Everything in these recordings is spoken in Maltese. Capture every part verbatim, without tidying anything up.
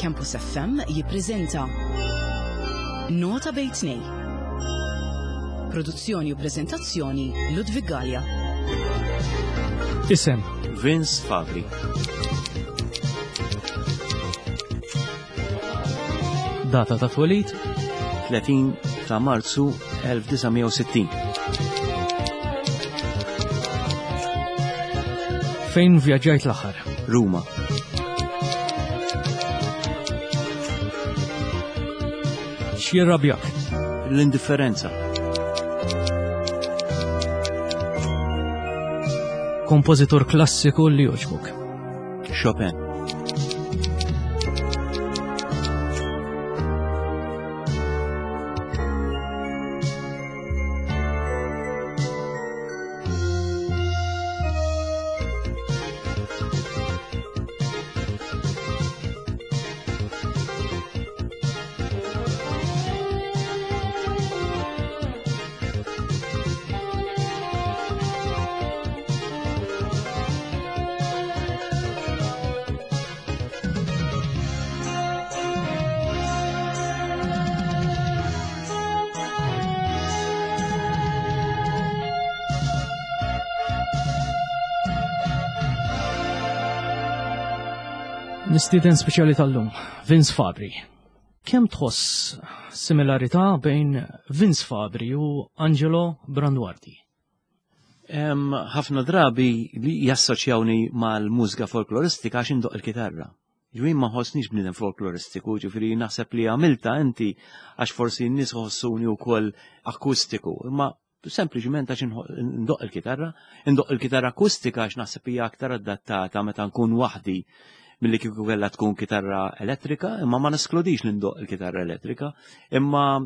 Campus F M jippreżenta Nota bejn tnejn. Produzzjoni u preżentazzjoni Ludwig Gallia. Isem Vince Fabri. Data ta' twelid tletin ta' Marzu elf tisgħomija u sittin. Fejn vjaġġajt l-aħħar? Ruma. X'jirrabjak? L-indifferenza. Kompożitur klassiku li jogħġbok? Chopin. Nistieden speċjali tal-lum, Vince Fabri. Kemm tħoss similarità bejn Vince Fabri u Angelo Branduardi? Ħafna drabi li jassoċjawni mal-mużika folkloristika għax indoq il-kitarra. Ġwien ma ħossniex bniedem folkloristiku, ġifieri naħseb li għamilta inti għax forsi n-nies ħossuni wkoll akustiku, imma sempliċiment għax indoq il-kitarra, indoq il-kitarra akustika għax naħseb hija aktar adattata meta nkun waħdi milli kieku kellha tkun kitarra elettrika, imma ma neskludix li ndoq il-kitarra elettrika, imma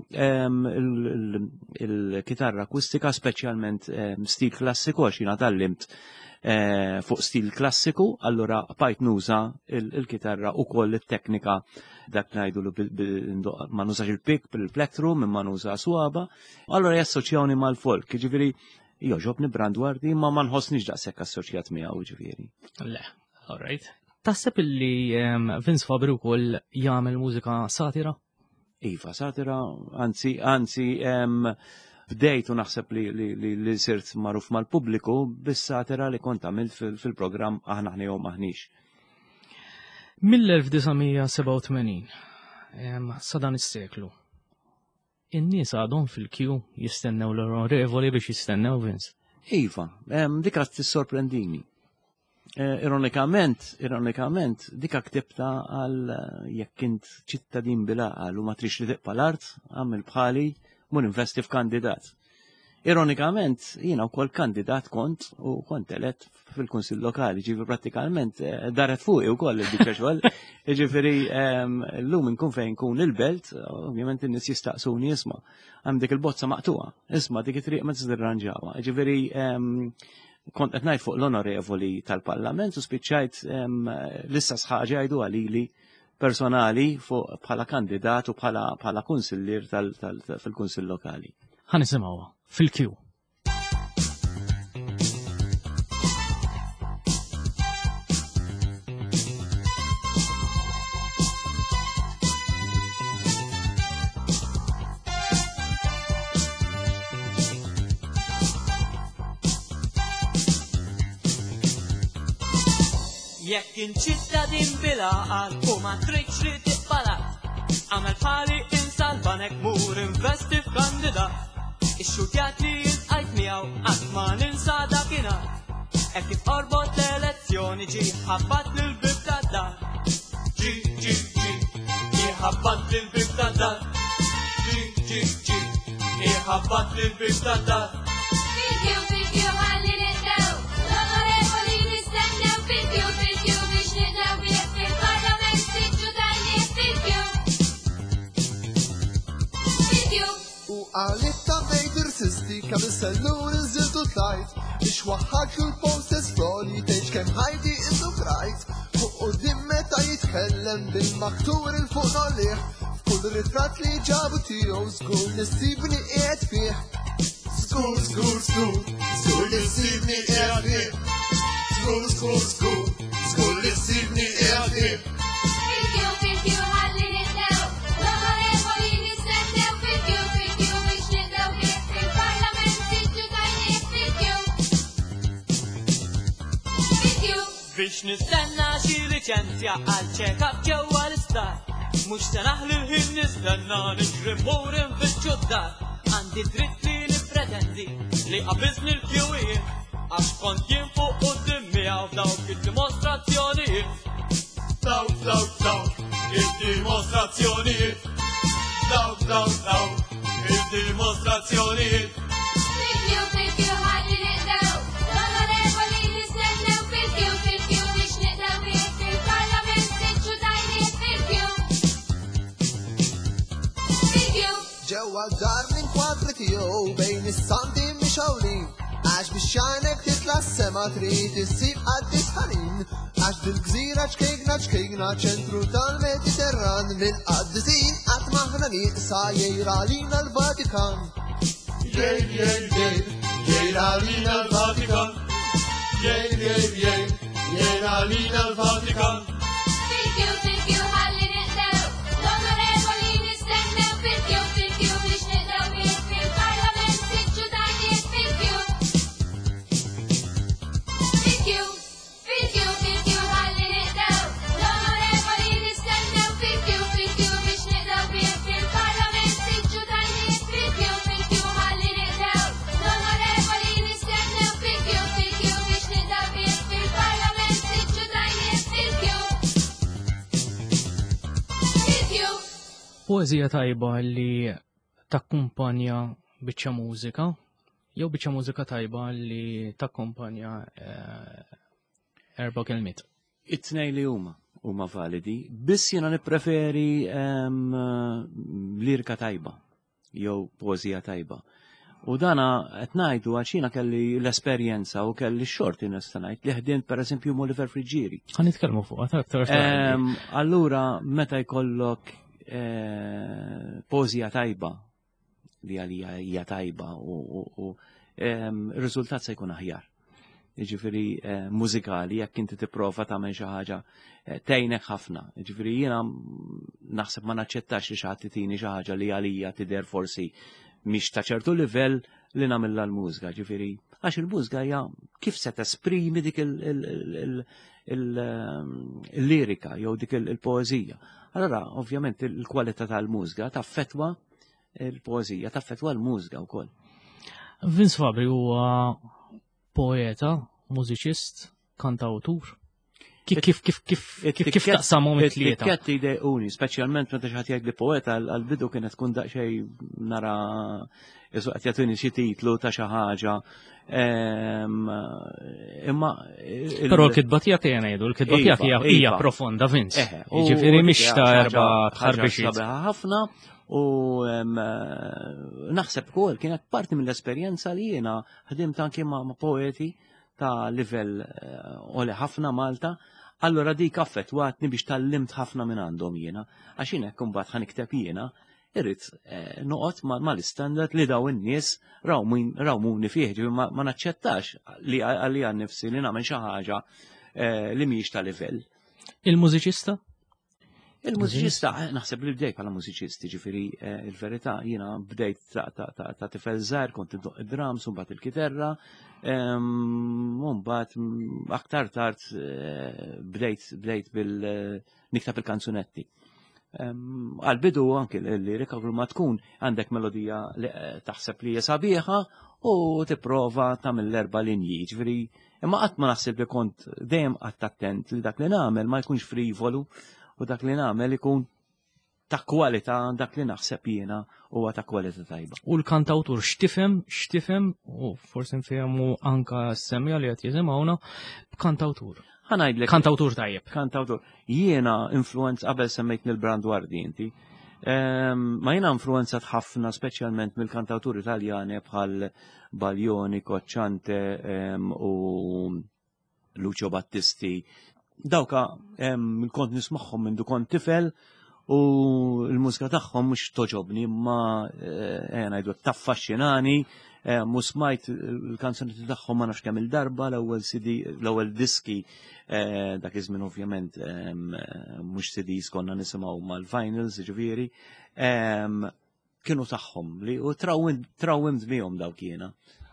il-kitarra akustika speċjalment stil klassiku għax jiena tallimt fuq stil klassiku, allura bajt nuża il-kitarra wkoll it-teknika dak ngħidu ma nużax il-pick bil-plektrum imma nuża swaba, allura jassoċjawni mal-folk, jiġifieri jogħġobni Branduardi imma ma nħossniex daqshekk assoċjat miegħu jiġifieri. Le, all right. Taħseb illi Vince Fabri wkoll jagħmel mużika satira? Iva, satira, anzi, anzi, bdejtu naħseb li li li sirt magħruf mal-pubbliku bis-satira li kont għamilt fil-programm Aħna ħnejhom maħniex. mill-elf tisgħomija seba' u tmenin sa dan is-seklu. In-nies għadhom fil-kju jistennew l-onorevoli biex jistennew Vince. Iva, dik qed tissorprendini. Ironikament, ironikament, dika ktibta għal jekk int ċittadin bil-aqal u ma trix li tiqpa l-art, għamil bħali, mun investi f'kandidat. Ironikament, jiena wkoll kandidat kont u kont elett fil-Kunsill Lokali, ġifi prattikalment daret fuqi wkoll dik xogħol. Ġifieri llum inkun fejn kun il-belt, ovvjament in-nies jistaqsuni isma' hemm dik il-bozza maqtuqa, isma' dik it-triq ma tiżdirranġawha. Ġifieri kont qed ngħid fuq l-onorevoli tal-Parlament u spiċċajt l-issa sħaġa jgħidu għalili personali fuq bħala kandidat u bħala kunsillier fil-Kunsill Lokali. Ħa nisimgħuha fil-kju. Jekk inċittadin bil-aqal u ma tridx li tiqbalat, għamel bħali insalbanek mur investi f'kandidat. Ix-xutjat li jilqajt miegħu qatt ma ninsa dakinhar, hekk kif qorbot l-elezzjoni ġie ħabbat lill-bib tad-dar. Ġi ġi ġi ġie ħabbat lill-bib tad-dar. Ġi ġi ġi ġie ħabbat lill-bib tad-dar. Fil-kju fil-kju ħalli nitnew, l-onorevoli nistennew fil-kju fil-kju biex nitnew bih fil-Parlament siġġu tajjeb fil-kju. Fil-kju. U għalit ta' mejt irsisti kam is-sellur iżiltu tlajt biex waħħaġ l-posters floli tgħidx kemm ħajdi intu krajt fuq quddiem meta jitkellem bil-maktur il-fuq nolliħ f'kull ritratt li ġabu tiegħu żgur nissibni qiegħed fih. Żgur, żgur, żgur, żgur li ssibni qiegħed fih. Żgur, żgur, żgur, żgur li ssibni qiegħed fih. Fil-kju fil-kju biex nistenna xi liċenzja għal check-up ġewwa l-istat. Mhux se naħli ħin nistenna niġri mmur infittxu d-dar. Għandi dritt li nippretendi li qabiżni l-kjuwiet għax kont jien fuq quddiem miegħu f'dawk id-dimostrazzjonijiet. Dawk, dawk, dawk, id-dimostrazzjonijiet. Dawk, dawk, dawk, id-dimostrazzjonijiet. Fil-kju, fil-kju, ħalli niqdew. L-onorevoli nistennew fil-kju, fil-kju biex niqdew bih fil-parlament siġġu tajniet fil-kju. Fil-kju. ġewwa d-dar l-inkwadri tiegħu bejn is-sandi mixawlin. Għax biex xajnek titla s-sema trid issib għaddi sħanin. Għax dil-gżira ċkejkna ċkejkna ċentru tal-Mediterran minn qaddisin qatt maħna nieqsa jejra lina l-Vatikan. Jej, jej, jej, jejra lina l-Vatikan. Jej, jej, jej, jejra lina l-Vatikan. Fil-kju, fil-kju, ħalli niqdew. L-onorevoli nistennew fil-kju, fil-kju biex niqdew bih fil-parlament siġġu tajniet fil-kju. Fil-kju, fil-kju, fil-kju, ħalli niqdew. L-onorevoli nistennew fil-kju, fil-kju biex niqdew bih fil-parlament siġġu tajniet fil-kju, fil-kju, ħalli niqdew. L-onorevoli nistennew fil-kju, fil-kju biex niqdew bih fil-parlament siġġu tajniet fil-kju. Fil-kju. Poezija tajba li takkumpanja biċċa mużika, jew biċċa mużika tajba li takkumpanja eh, erba' kelmiet. It-tnej li huma huma validi, biss jiena nippreferi em, lirika tajba jew poezija tajba. U dana qed ngħidu għax jiena kelli l-esperjenza u kelli x-xorti nista' ngħid li ħdient pereżempju Oliver Frigieri. Ħa nitkellmu fuq aktar Em, Allura meta jkollok eh, poezija tajba li għalija hija tajba u, u, u em, ir-riżultat se jkun aħjar. Jiġifieri eh, mużikali jekk inti tipprova tagħmel xi ħaġa eh, tgħinek ħafna. Jiġifieri jiena naħseb ma naċċettax li xi ħadd itini xi ħaġa li għalija tidher forsi mhix ta' ċertu livell li nagħmilha l-mużika. Ġifieri għax il-mużika hija kif se tesprimi dik il- il- il- il- il- il-lirika jew dik il- il-poeżija. Allora, ovvjament il-kwalità tal-mużika taffettwa il-poeżija, taffettwa l-mużika wkoll. Vince Fabri huwa poeta, mużiċist, kantawtur. Kif kif kif kif kif kif taqsamhom it-tlieta? It-tikketti dejquni, speċjalment meta xi ħadd jgħid li poeta għall-bidu kienet tkun daqsxejn nara jesu qed jagħtuni xi titlu ta' xi ħaġa. Em, Imma il- Però l-kitba tiegħek hija ngħidu, l-kitba tiegħek hija hija Iva. profonda, Vince. Eħe, u Jiġifieri mhix dik ta' ħaġa- erba' ħaġa tħarbixiet. sabiħa ħafna u em, naħseb ukoll kienet parti mill-esperjenza li jiena ħdimt anke ma' ma' poeti ta' livell oli ħafna Malta. Allora dik affettwatni biex tallimt ħafna minn għandhom jiena, għax jiena jekk imbagħad ħanikteb jiena, irrid eh, noqgħod ma- mal-istandard li daw in-nies raw min raw muni fih, ġifieri ma ma naċċettax li għalli għan nifsi li nagħmel xi ħaġa eh, li mhijiex ta' livell. Il-mużiċista? Il-mużiċista, eh, naħseb li bdejt bħala mużiċisti, ġifieri eh, il-verità jiena bdejt ta' ta' ta' ta' tifel żgħar kont indoq id-drums u mbagħad il-kiterra, em, u mbagħad mm, aktar tard eh, bdejt bdejt bil eh, niktab il-kanzunetti. Em, Għal-bidu anke l-lirika kull ma tkun għandek melodija li eh, taħseb li hija sabiħa u tipprova tagħmel l-erba' linji, ġifieri imma qatt ma naħseb li kont dejjem qatt attent li dak li nagħmel ma jkunx frivolu u dak li nagħmel ikun ta' kwalità dak li naħseb jiena huwa ta' kwalità tajba. U l-kantawtur x'tifhem, x'tifhem, u forsi nfehmu anka s-semja li qed jisimgħuna b'kantawtur. Ħanajdlek Kantawtur tajjeb. kantawtur. Jiena influenza qabel semmejtni l-Brandwardi inti. Em, Ma jiena influenzat ħafna speċjalment mill-kantawturi Italjani bħal Baglioni, Cocciante em, u Lucio Battisti. Dawka em, kont nismagħhom minn kont tifel u l-mużika tagħhom mhux toġobni imma eh, ngħidu taffaxxinani. Eh, mu smajt il-kanzuniti tagħhom ma nafx kemm il-darba l-ewwel C D, l-ewwel diski eh, dak iż-żmien ovvjament em, eh, mhux C Ds konna nisimgħu mal-vinyls ġifieri, em, kienu tagħhom li u trawwimt trawwimt bihom dawk jiena.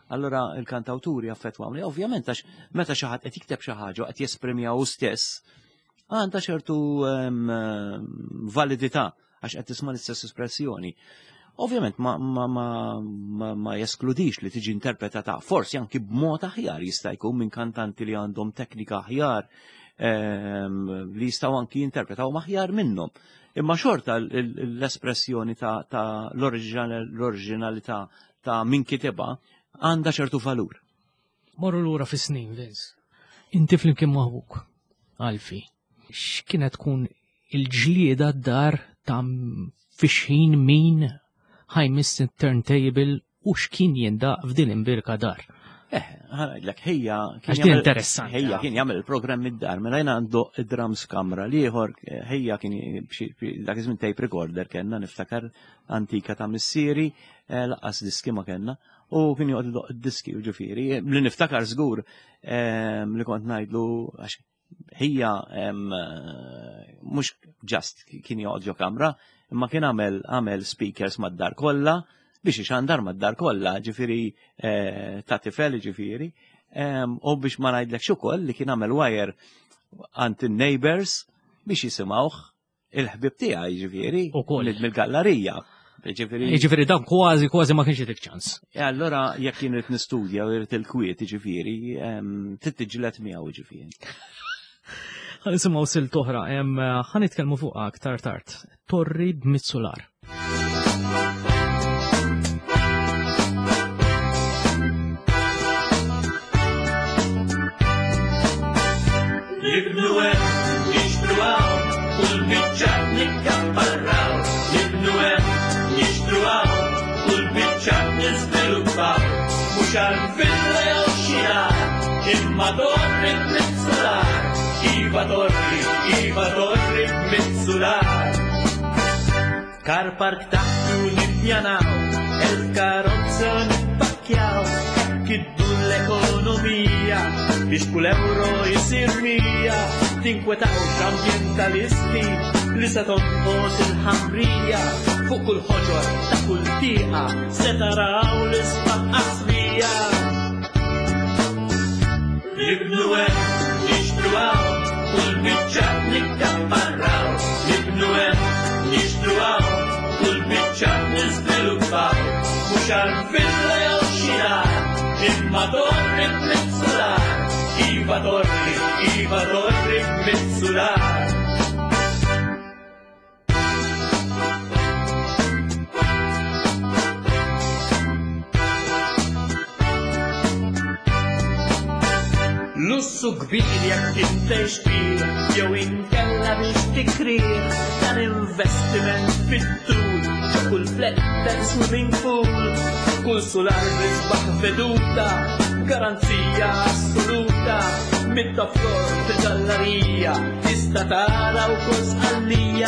allora il-kantawturi affettwawni. Ovvjament għax meta xi ħadd qed jikteb xi ħaġa qed jespremja hu stess, għandha ċertu validità għax qed tisma' l-istess espressjoni. Ovvjament ma, ma, ma, ma, ma jeskludix li tiġi interpretata forsi anki b'mod aħjar jista' jkun minn kantanti li għandhom teknika aħjar li jistgħu anki jinterpretaw maħjar minnhom. Imma xorta l-espressjoni ta', ta l-oriġinalità ta' min kiteba għandha ċertu valur. Morru lura fis-snin, Vince. Inti flimkien maħbuk, Alfi. X'kienet tkun il-ġlieda d-dar ta' fixħin min ħajmiss turntable u x'kien jindaq f'din imbirka dar. Eh, ħanajdlek, ħejja Għax din interessanti. ħejja kien jagħmel il-programm id-dar, mela jien għandu id-drums kamra li ieħor ħejja kien dak iż-żmien tape recorder kellna niftakar antika ta' missieri laqqas diski ma kellna u kien joqgħod idoq id-diski ġifieri li niftakar żgur li kont ngħidlu għax ħejja mhux just kien joqgħod ġo kamra imma kien għamel għamel speakers mad-dar kollha biex ixandar mad-dar kollha ġifieri ta' tifel ġifieri u biex ma ngħidlekx ukoll li kien għamel wire għand in-neighbors biex jisimgħuh il-ħbib tiegħi ġifieri mill-gallerija. Ġifieri dan kważi kważi ma kienx dik ċans. E allora jekk kien irid nistudja u jrid il-kwiet ġifieri trid tiġġieled miegħu ġifieri. Ħanisimgħu silt oħra, ħanitkellmu fuqha aktar tard. Torri b'Mizzular. Jibnu hemm, jixtru hawn, kull biċċat nikkapparraw. Jibnu hemm, jixtru hawn, kull biċċat niżviluppaw. Mhux għall-villa jew xi-nar, imma torri b'Mizzular. Iva torri, iva torri b'Mizzular. Car park taħtu nippjanaw, il-karozza nippakkjaw, kiddu l-ekonomija, biex kull euro jisir mija, tinkwetawx ambientalisti li se tonqos il-ħamrija, fuq kull ħoġor ta' kull tieqa se taraw l-isbaħ qasrija. Nibnu hemm, nixtru hawn, kull biċċat nikkapparraw. Nibnu hemm, nixtru hawn, kull biċċat niżviluppaw. Mhux għall-villa jew xi-nar, imma torri b'Mizzular. Iva torri, iva torri b'Mizzular. Lussu kbir jekk tintejx fih, jew inkella biex tikrir dan investiment fit-tul, kull fletter swimming pool, kull solar risbaħ veduta, garanzija assoluta, mit-toffor fil-gallerija, tista' tara wkoll sqallija.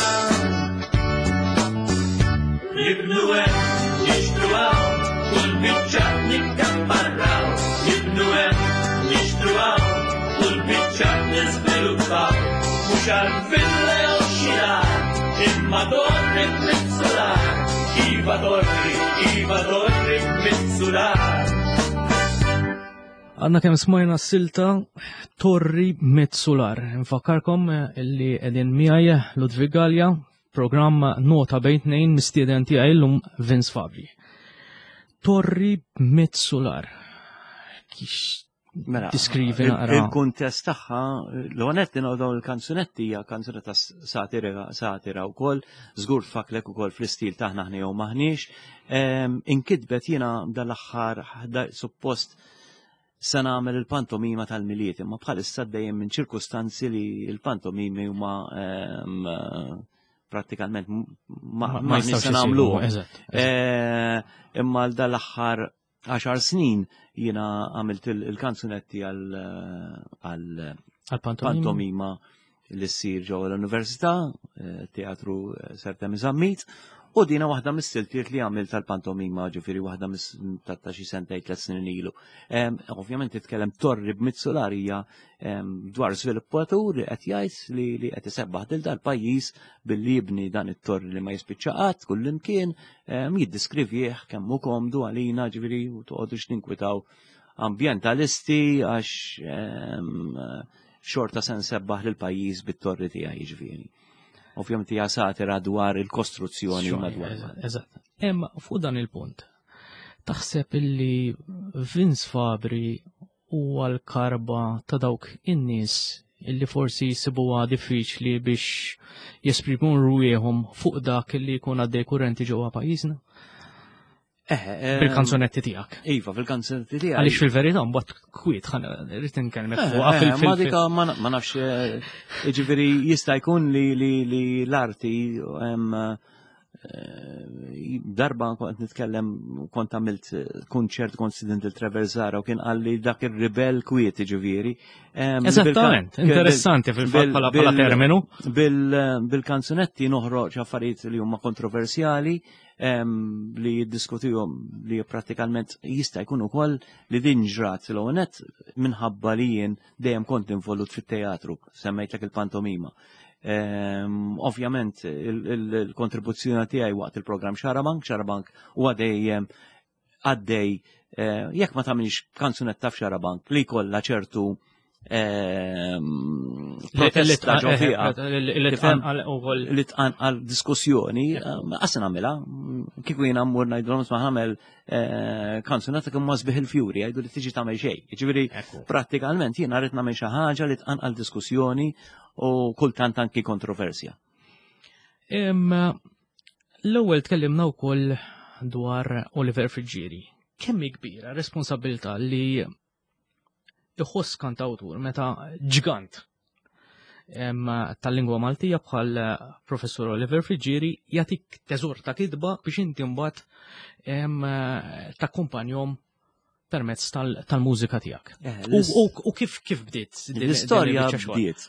Jibnu hemm, jixtru hawn, kull biċċat nikkapparraw. Jibnu hemm, nixtru hawn, kull biċċat niżviluppaw. Mhux għall-villa jew xi-nar, imma torri b'Mizzular. Iva torri, iva torri b'Mizzular. Għanna kemm smajna s-silta Torri b'Mizzular. Nfakkarkom illi qegħdin miegħi Ludwig Galja, programm Nota bejn tnejn mistieden tiegħi llum Vince Fabri. Torri b'Mizzular. Kix Mela, diskrivi naqra. Il-kuntest tagħha, l-għonet dawn il-kanzunetti hija kanzunetta satira satira wkoll, żgur tfaklek ukoll fl-istil taħna ħna jew maħniex. Inkitbet jiena dal-aħħar suppost se nagħmel il-pantomima tal-miliet, imma bħalissa dejjem minn ċirkustanzi li l-pantomimi huma prattikament ma nista' nagħmluhom. Imma dal-aħħar għaxar snin jiena għamilt il-kanzunetti għal-pantomima li ssir ġewwa l-Università, Teatru Sertem Iżammit, U dina waħda mis-siltiet li għamil tal-pantomima, ġifieri waħda mis ta' xi sentej tliet snin ilu. Ovvjament titkellem Torri b'Mizzolarija dwar żviluppatur li qed jgħid li li qed isebbaħ lil dal-pajjiż billi jibni dan it-torri li ma jispiċċa qatt kullimkien jiddiskrivih kemm hu komdu għalina ġifieri u toqgħodux ninkwitaw ambjentalisti għax xorta se nsebbaħ lil pajjiż bit-torri tiegħi ġifieri. Ovvjament hija satira dwar il-kostruzzjoni madwar. Eżatt. Imma fuq dan il-punt. Taħseb illi Vince Fabri huwa l-karba ta' dawk in-nies illi forsi jsibuha diffiċli biex jesprimu rwieħhom fuq dak illi jkun għaddej kurrenti ġewwa pajjiżna? Bil-kanzunetti tiegħek. Iva, fil-kanzunetti tiegħek. Għaliex fil-verità mbagħad kwiet rrid inkellmek fuqha fil-film. Ma dika ma nafx jiġifieri jista' jkun li l-arti darba kont nitkellem kont għamilt kunċert konsident il-Traversara u kien qalli dak ir-ribel kwiet jiġifieri. Eżattament, interessanti fil-fatt bħala terminu. Bil-kanzunetti noħroġ affarijiet li huma kontroversjali li jiddiskutihom li pratikament jista' jkun ukoll li din ġrat l-għonet minħabba li jien dejjem kont involut fit-teatru, semmejtlek il-pantomima. Ovvjament il-kontribuzzjoni tiegħi waqt il-programm Xarabank, Xarabank huwa dejjem għaddej jekk ma tagħmilx kanzunetta f'Xarabank li jkollha ċertu protesta ġofiqa li tqanqal diskussjoni qassin nagħmilha kieku jien ammur ngħidulhom isma' ħamel kanzunetta kemm sbieħ il-fjuri jgħidu li tiġi tagħmel xejn. Jiġifieri prattikalment jien rrid nagħmel xi ħaġa li tqanqal diskussjoni u kultant anki kontroversja. L-ewwel tkellimna wkoll dwar Oliver Frigieri. Kemm hi kbira responsabilità li iħoss kantawtur meta ġgant tal-lingwa Maltija bħal Professur Oliver Frigieri jagħtik teżur ta' kitba biex inti mbagħad takkumpanjhom permezz tal-mużika tiegħek. U kif kif bdiet l-istorja bdiet.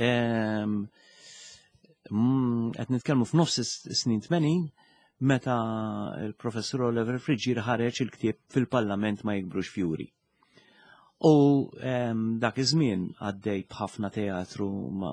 Qed nitkellmu f'nofs is-snin tmenin meta il-Professur Oliver Frigieri ħareġ il-ktieb fil-Parlament ma jikbrux fjuri. U dak iż-żmien għaddej b'ħafna teatru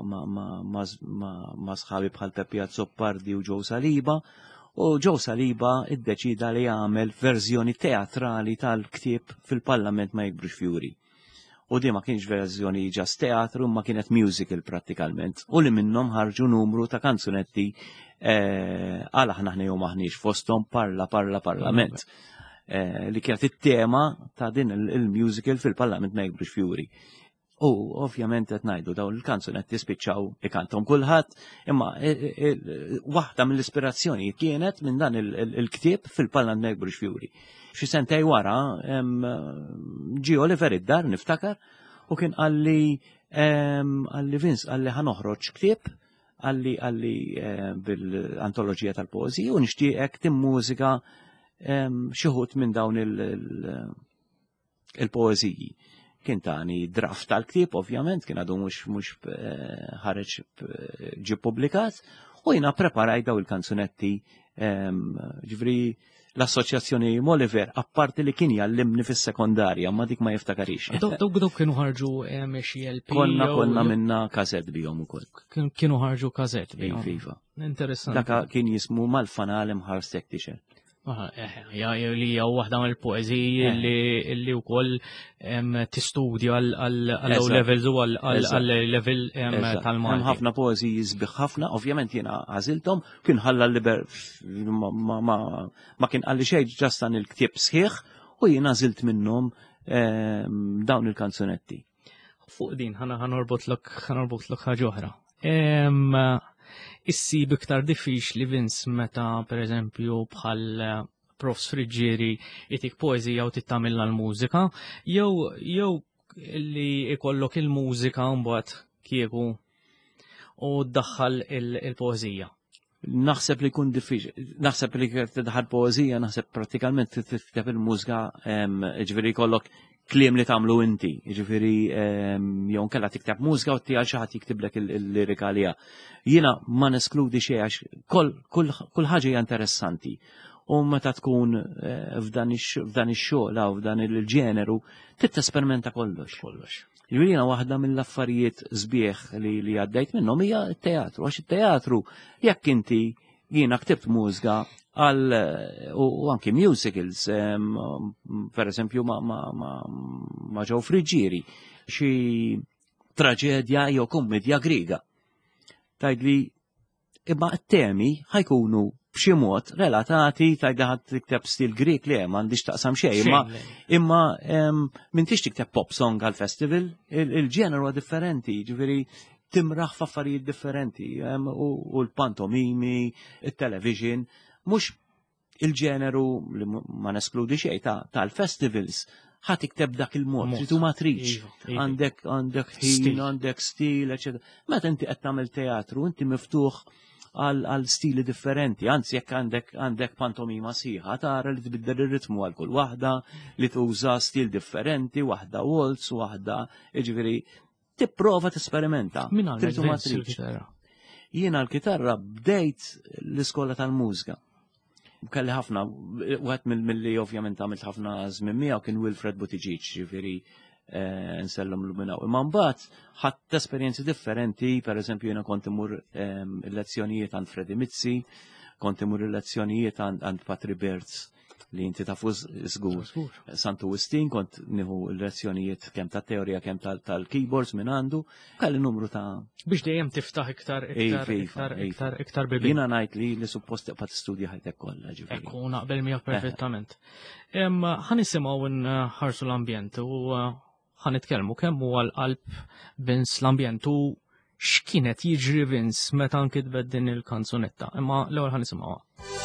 ma' sħabi bħal Pepi Azzoppardi u Joe Saliba, u Joe Saliba iddeċida li jagħmel verżjoni teatrali tal-ktieb fil-Parlament ma jikbrux fjuri. U di ma kienx verżjoni ġas teatru, ma kienet musical prattikalment. U li minnhom ħarġu numru ta' kanzunetti għal aħna ħnejhom maħniex fosthom Parla Parla Parlament. Li kienet it-tema ta' din il-musical fil-Parlament ma jikbrux fjuri. U ovvjament qed ngħidu dawn il-kanzunetti spiċċaw ikanthom kulħadd, imma waħda mill-ispirazzjoni kienet minn dan il-ktieb fil-Parlament ma jikbrux fjuri. Xi sentej wara ġie Oliver id-dar niftakar u kien qalli qalli Vince qalli ħanoħroġ ktieb qalli qalli bil-antoloġija tal-poeżija u nixtieqek timmużika xi wħud minn dawn il-poeżiji. Kien tani draft tal-ktieb, ovvjament, kien għadu mhux ħareġ ġie publikat, u jiena preparajt daw il-kanzunetti ġifri l-Assoċjazzjoni Oliver, apparti li kien jallimni fis-sekondarja, ma dik ma jiftakarix. Dawk dawk kienu ħarġu xi L P. Konna konna minna kazett bihom ukoll. Kienu ħarġu kazett bihom. Iva. Interessanti. Dak kien jismu Mal-Fanal imħarstek tixel. Ja, li jaw waħda mill poeżiji li wkoll tistudja għal-low levels u għal-level tal-Malti. Ħafna poeżiji sbieħ ħafna, ovvjament jiena għażilthom, kien ħalla liber ma kien qalli xejn ġastan il-ktieb sħiħ u jien għażilt minnhom dawn il-kanzunetti. Fuq din ħana ħanorbot lok ħaġa oħra. Issi biktar diffiċli Vince meta pereżempju bħal Profs Frigieri itik poeżija u tittamilla l-mużika, jew jew li ikollok il-mużika mbagħad kieku u ddaħħal il-poeżija. Naħseb li kun diffiċli, naħseb li tidħal poeżija, naħseb prattikalment titkeb il-mużika, ġifieri jkollok kliem li tagħmlu inti, jiġifieri jew nkella tikteb mużika u tiegħek xi ħadd jiktiblek il-lirika għaliha. Jiena ma neskludi xejn għax kull ħaġa hija interessanti. U meta tkun f'dan ix-xogħol u f'dan il-ġeneru trid tesperimenta kollox. Kollox. Jiġifieri jiena waħda mill-affarijiet sbieħ li għaddejt minnhom hija t-teatru, għax it-teatru jekk inti jiena ktibt mużika għal u anki musicals, per eżempju ma' ġew friġġieri, xi traġedja jew kummedja Griega. Tgħidli imma t-temi ħajkunu b'xi mod relatati tgħidli ħadd tikteb stil Grieg li hemm m'għandix taqsam xejn, imma imma m'intix tikteb pop song għal festival, il-ġeneru huwa differenti, jiġifieri timraħ f'affarijiet differenti u l-pantomimi, it-television, mhux il-ġeneru li ma neskludi xejn tal-festivals ħadd tikteb dak il-mod, trid ma tridx. Għandek għandek ħin, għandek stil, eċetera. Meta inti qed tagħmel teatru, inti miftuħ għal stili differenti, anzi jekk għandek għandek pantomima sieħa tara li tbiddel ir-ritmu għal kull waħda, li tuża stil differenti, waħda waltz, waħda, jiġifieri tipprova tesperimenta. Min għandek ma tridx. Jiena l-kitarra bdejt l-iskola tal-mużika. Kelli ħafna, wieħed mill-li ovvjament għamilt ħafna żmien miegħu kien Wilfred Buttigieg, ġifieri nsellhom luminaw. Imma mbagħad ħadd esperjenzi differenti, pereżempju jiena kont imur il-lezzjonijiet għand Freddie Mizzi, kont imur il-lezzjonijiet għand Patri Bertz li inti tafu żgur. Sant Augustin kont nieħu l-lezzjonijiet kemm tat-teorija kemm tal-keyboards minn għandu, kelli numru ta' biex dejjem tiftaħ iktar iktar iktar iktar iktar bibi. Jiena ngħid li li suppost taqbad tistudja ħajtek kollha ġifieri. Ekku naqbel miegħek perfettament. Ħanisimgħu nħarsu l-ambjent u ħanitkellmu kemm huwa l-qalb Vince l-ambjent u x'kienet jiġri Vince meta nkitbet din il-kanzunetta. Imma l-ewwel ħanisimgħuha.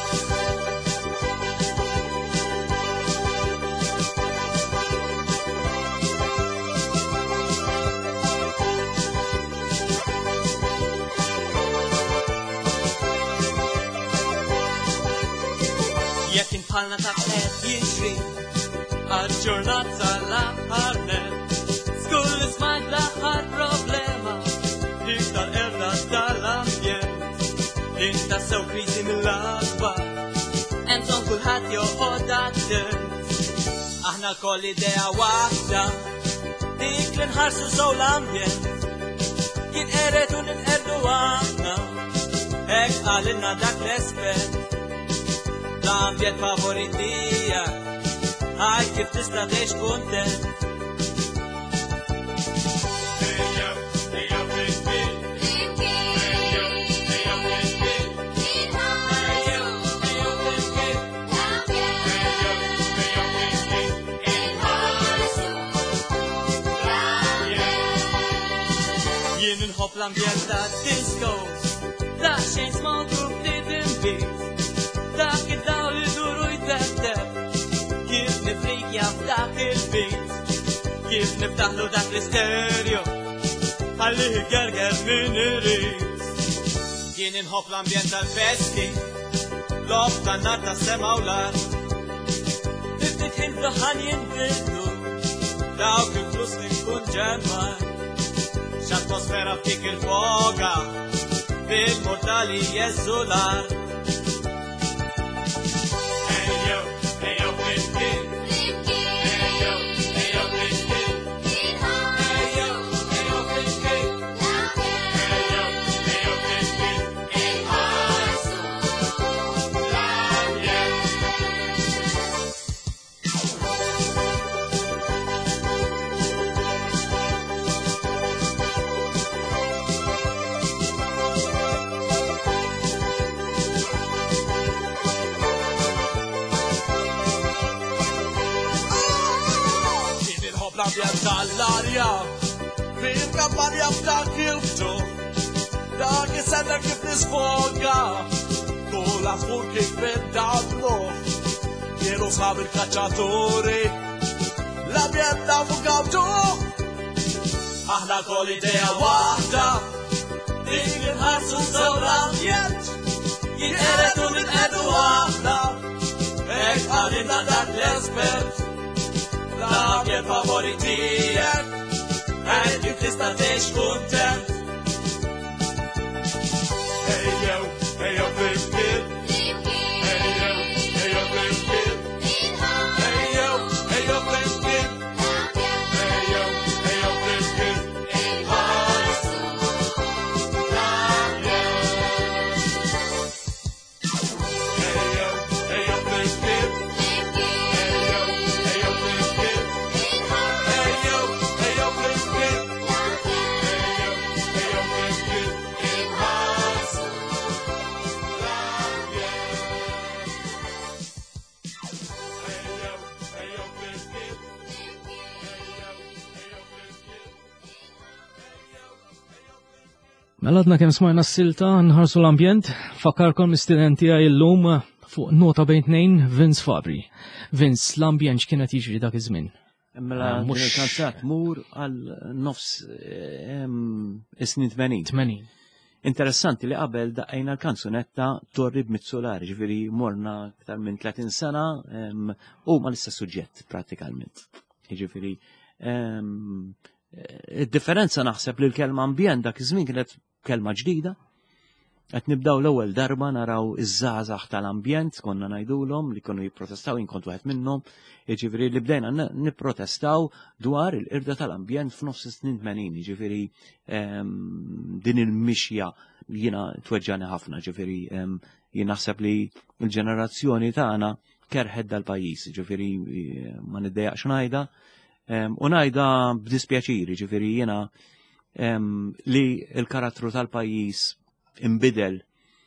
Jekk inbħalna ta' qed jiġri għal-ġurnata l-aħħar skull ismajt l-aħħar problema dik tal-erda tal-ambjent inta sew kriżi mill-akbar hemm bżonn kulħadd joħod attent. Aħna lkoll idea waħda dik li nħarsu sew l-ambjent kien qeret u nitqerdu aħna hekk qalilna dak l-espert l-ambjent favorit tiegħek ħaj kif tista' tgħix kuntent. Ejjew, ejjew fil-bil. Ejjew, ejjew fil-bil. Ejjew, ejjew fil-bil. Ejjew, ejjew fil-bil. Inħarsu l-ambjent. Jien inħobb l-ambjent tad-disco daqsxejn small group didn't beat. Dak id-daw li duru jtetteb kif nifrikja f'dak il-bit kif niftaħlu dak l-istereo ħalli gerger min irid. Jien inħobb l-ambjent tal-festi lob tan-nar tas-sema u l-art tiftit ħin fl-ħan jinbidlu dawk il-flus li tkun ġemmar x'atmosfera f'dik il-foga bil-mortali jeżu l-art. Tal-arja, fin kampanja f'dak il-ftuħ, dak is-sena kif nisfoga, kull aħmur kif bid-dabluħ, kienu sħab il-kaċċaturi, l-ambjent nafu kawtuħ. Aħna kol idea waħda, dik li nħarsu sew l-ambjent, jinqeredu nitqedu aħna, hekk għalina dak l-espert. l-ambjent favorit tiegħek, għal kif tista' tgħix kuntent. Ejjew, ejjew flimkien, ejjew, ejjew flimkien, ejjew, ejjew flimkien, ejjew, ejjew flimkien, inħarsu Mela għadna kemm smajna s-silta nħarsu l-ambjent, fakkarkom l-istudenti għaj l-lum fuq nota bejn tnejn Vince Fabri. Vince, l-ambjent x'kienet jiġri dak iż-żmien? Mela mhux- mux kanzat mur għal nofs is-snin tmenin. tmenin. Interessanti li qabel daqqajna l-kanzunetta Torri b'Mit-Solari, ġifieri morna aktar minn tletin sena em, u ma l-istess suġġett pratikalment. Ġifieri em, id-differenza naħseb li l-kelma ambjent dak iż-żmien kienet kelma ġdida. Qed nibdaw l-ewwel darba naraw iż-żgħażagħ tal-ambjent, konna ngħidulhom li kienu jipprotestaw jien kont wieħed minnhom, jiġifieri li bdejna n- nipprotestaw dwar il-qirda tal-ambjent f'nofs is-snin tmenin, jiġifieri em, din il-mixja jiena tweġġani ħafna, ġifieri em, jien naħseb li l-ġenerazzjoni tagħna kerħed dal-pajjiż, ġifieri eh, ma niddejjaqx ngħidha, em, u ngħidha b'dispjaċiri, ġifieri jiena em, li l-karattru tal-pajjiż imbidel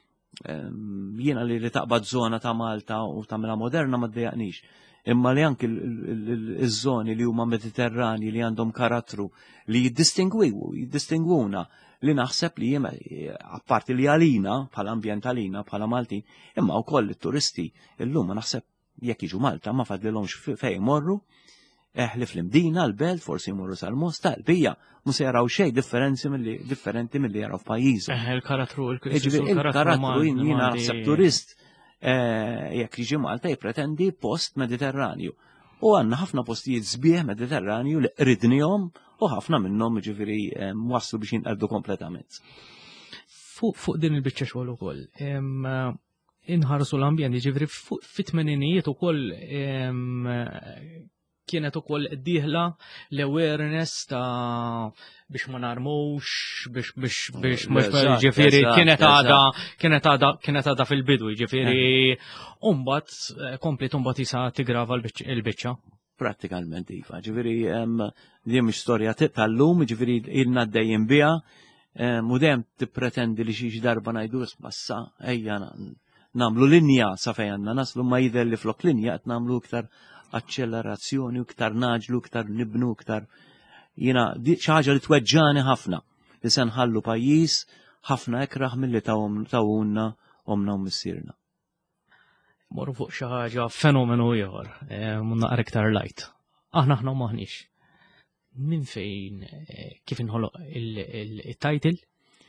em, jiena li li taqbad żona ta' Malta u tagħmilha moderna ma ddejjaqnix. Imma li anki iż-żoni li huma mediterrani li għandhom karattru li jiddistingwiwu, jiddistingwuna li naħseb li jema, apparti li għalina, bħala ambjent għalina, bħala Maltin, imma wkoll it-turisti illum ma naħseb jekk jiġu Malta ma fadlilhomx fejn imorru, eħli fl-imdina, l-belt, forsi jmorru sal-Mosta, l-bija, mus jaraw xej differenzi mill-li differenti mill-li jaraw f'pajjiżhom. Eh, il-karattru, Ġifieri il-karattru jiena naħseb turist eh, jekk jiġi Malta jippretendi post mediterranju. U għandna ħafna postijiet sbieħ mediterranju li ridnihom u ħafna minnhom ġifieri eh, waslu biex jinqerdu kompletament. Fuq fuq din il-biċċa xogħol ukoll. em, eh, Inħarsu l-ambjent, jiġifieri fuq fit-tmeninijiet ukoll em, kienet ukoll dieħla l-awareness ta' biex ma narmux, biex biex biex mhux Eżatt, ġifieri eżatt, kienet għada eżatt. kienet għada kienet għada fil-bidu, ġifieri mbagħad komplet imbagħad isa tigrava l-biċċ- il-biċċa. Prattikalment iva, ġifieri em, di mhix storja ti- tal-lum, ġifieri ilna dejjem biha, em, u dejjem tippretendi li xi darba ngħidu bassa ejja na- nagħmlu linja sa fejn għandna naslu ma jidher li flok linja qed nagħmlu iktar accelerazzjoni, iktar naġlu, iktar nibnu, iktar jiena di xi ħaġa li tweġġani ħafna li se nħallu pajjiż ħafna ekraħ milli tawunna omna u missierna. Morru fuq xi ħaġa fenomenu ieħor, em, naqra iktar light. Aħna aħna maħniex. Min fejn eh, kif inħoloq il-title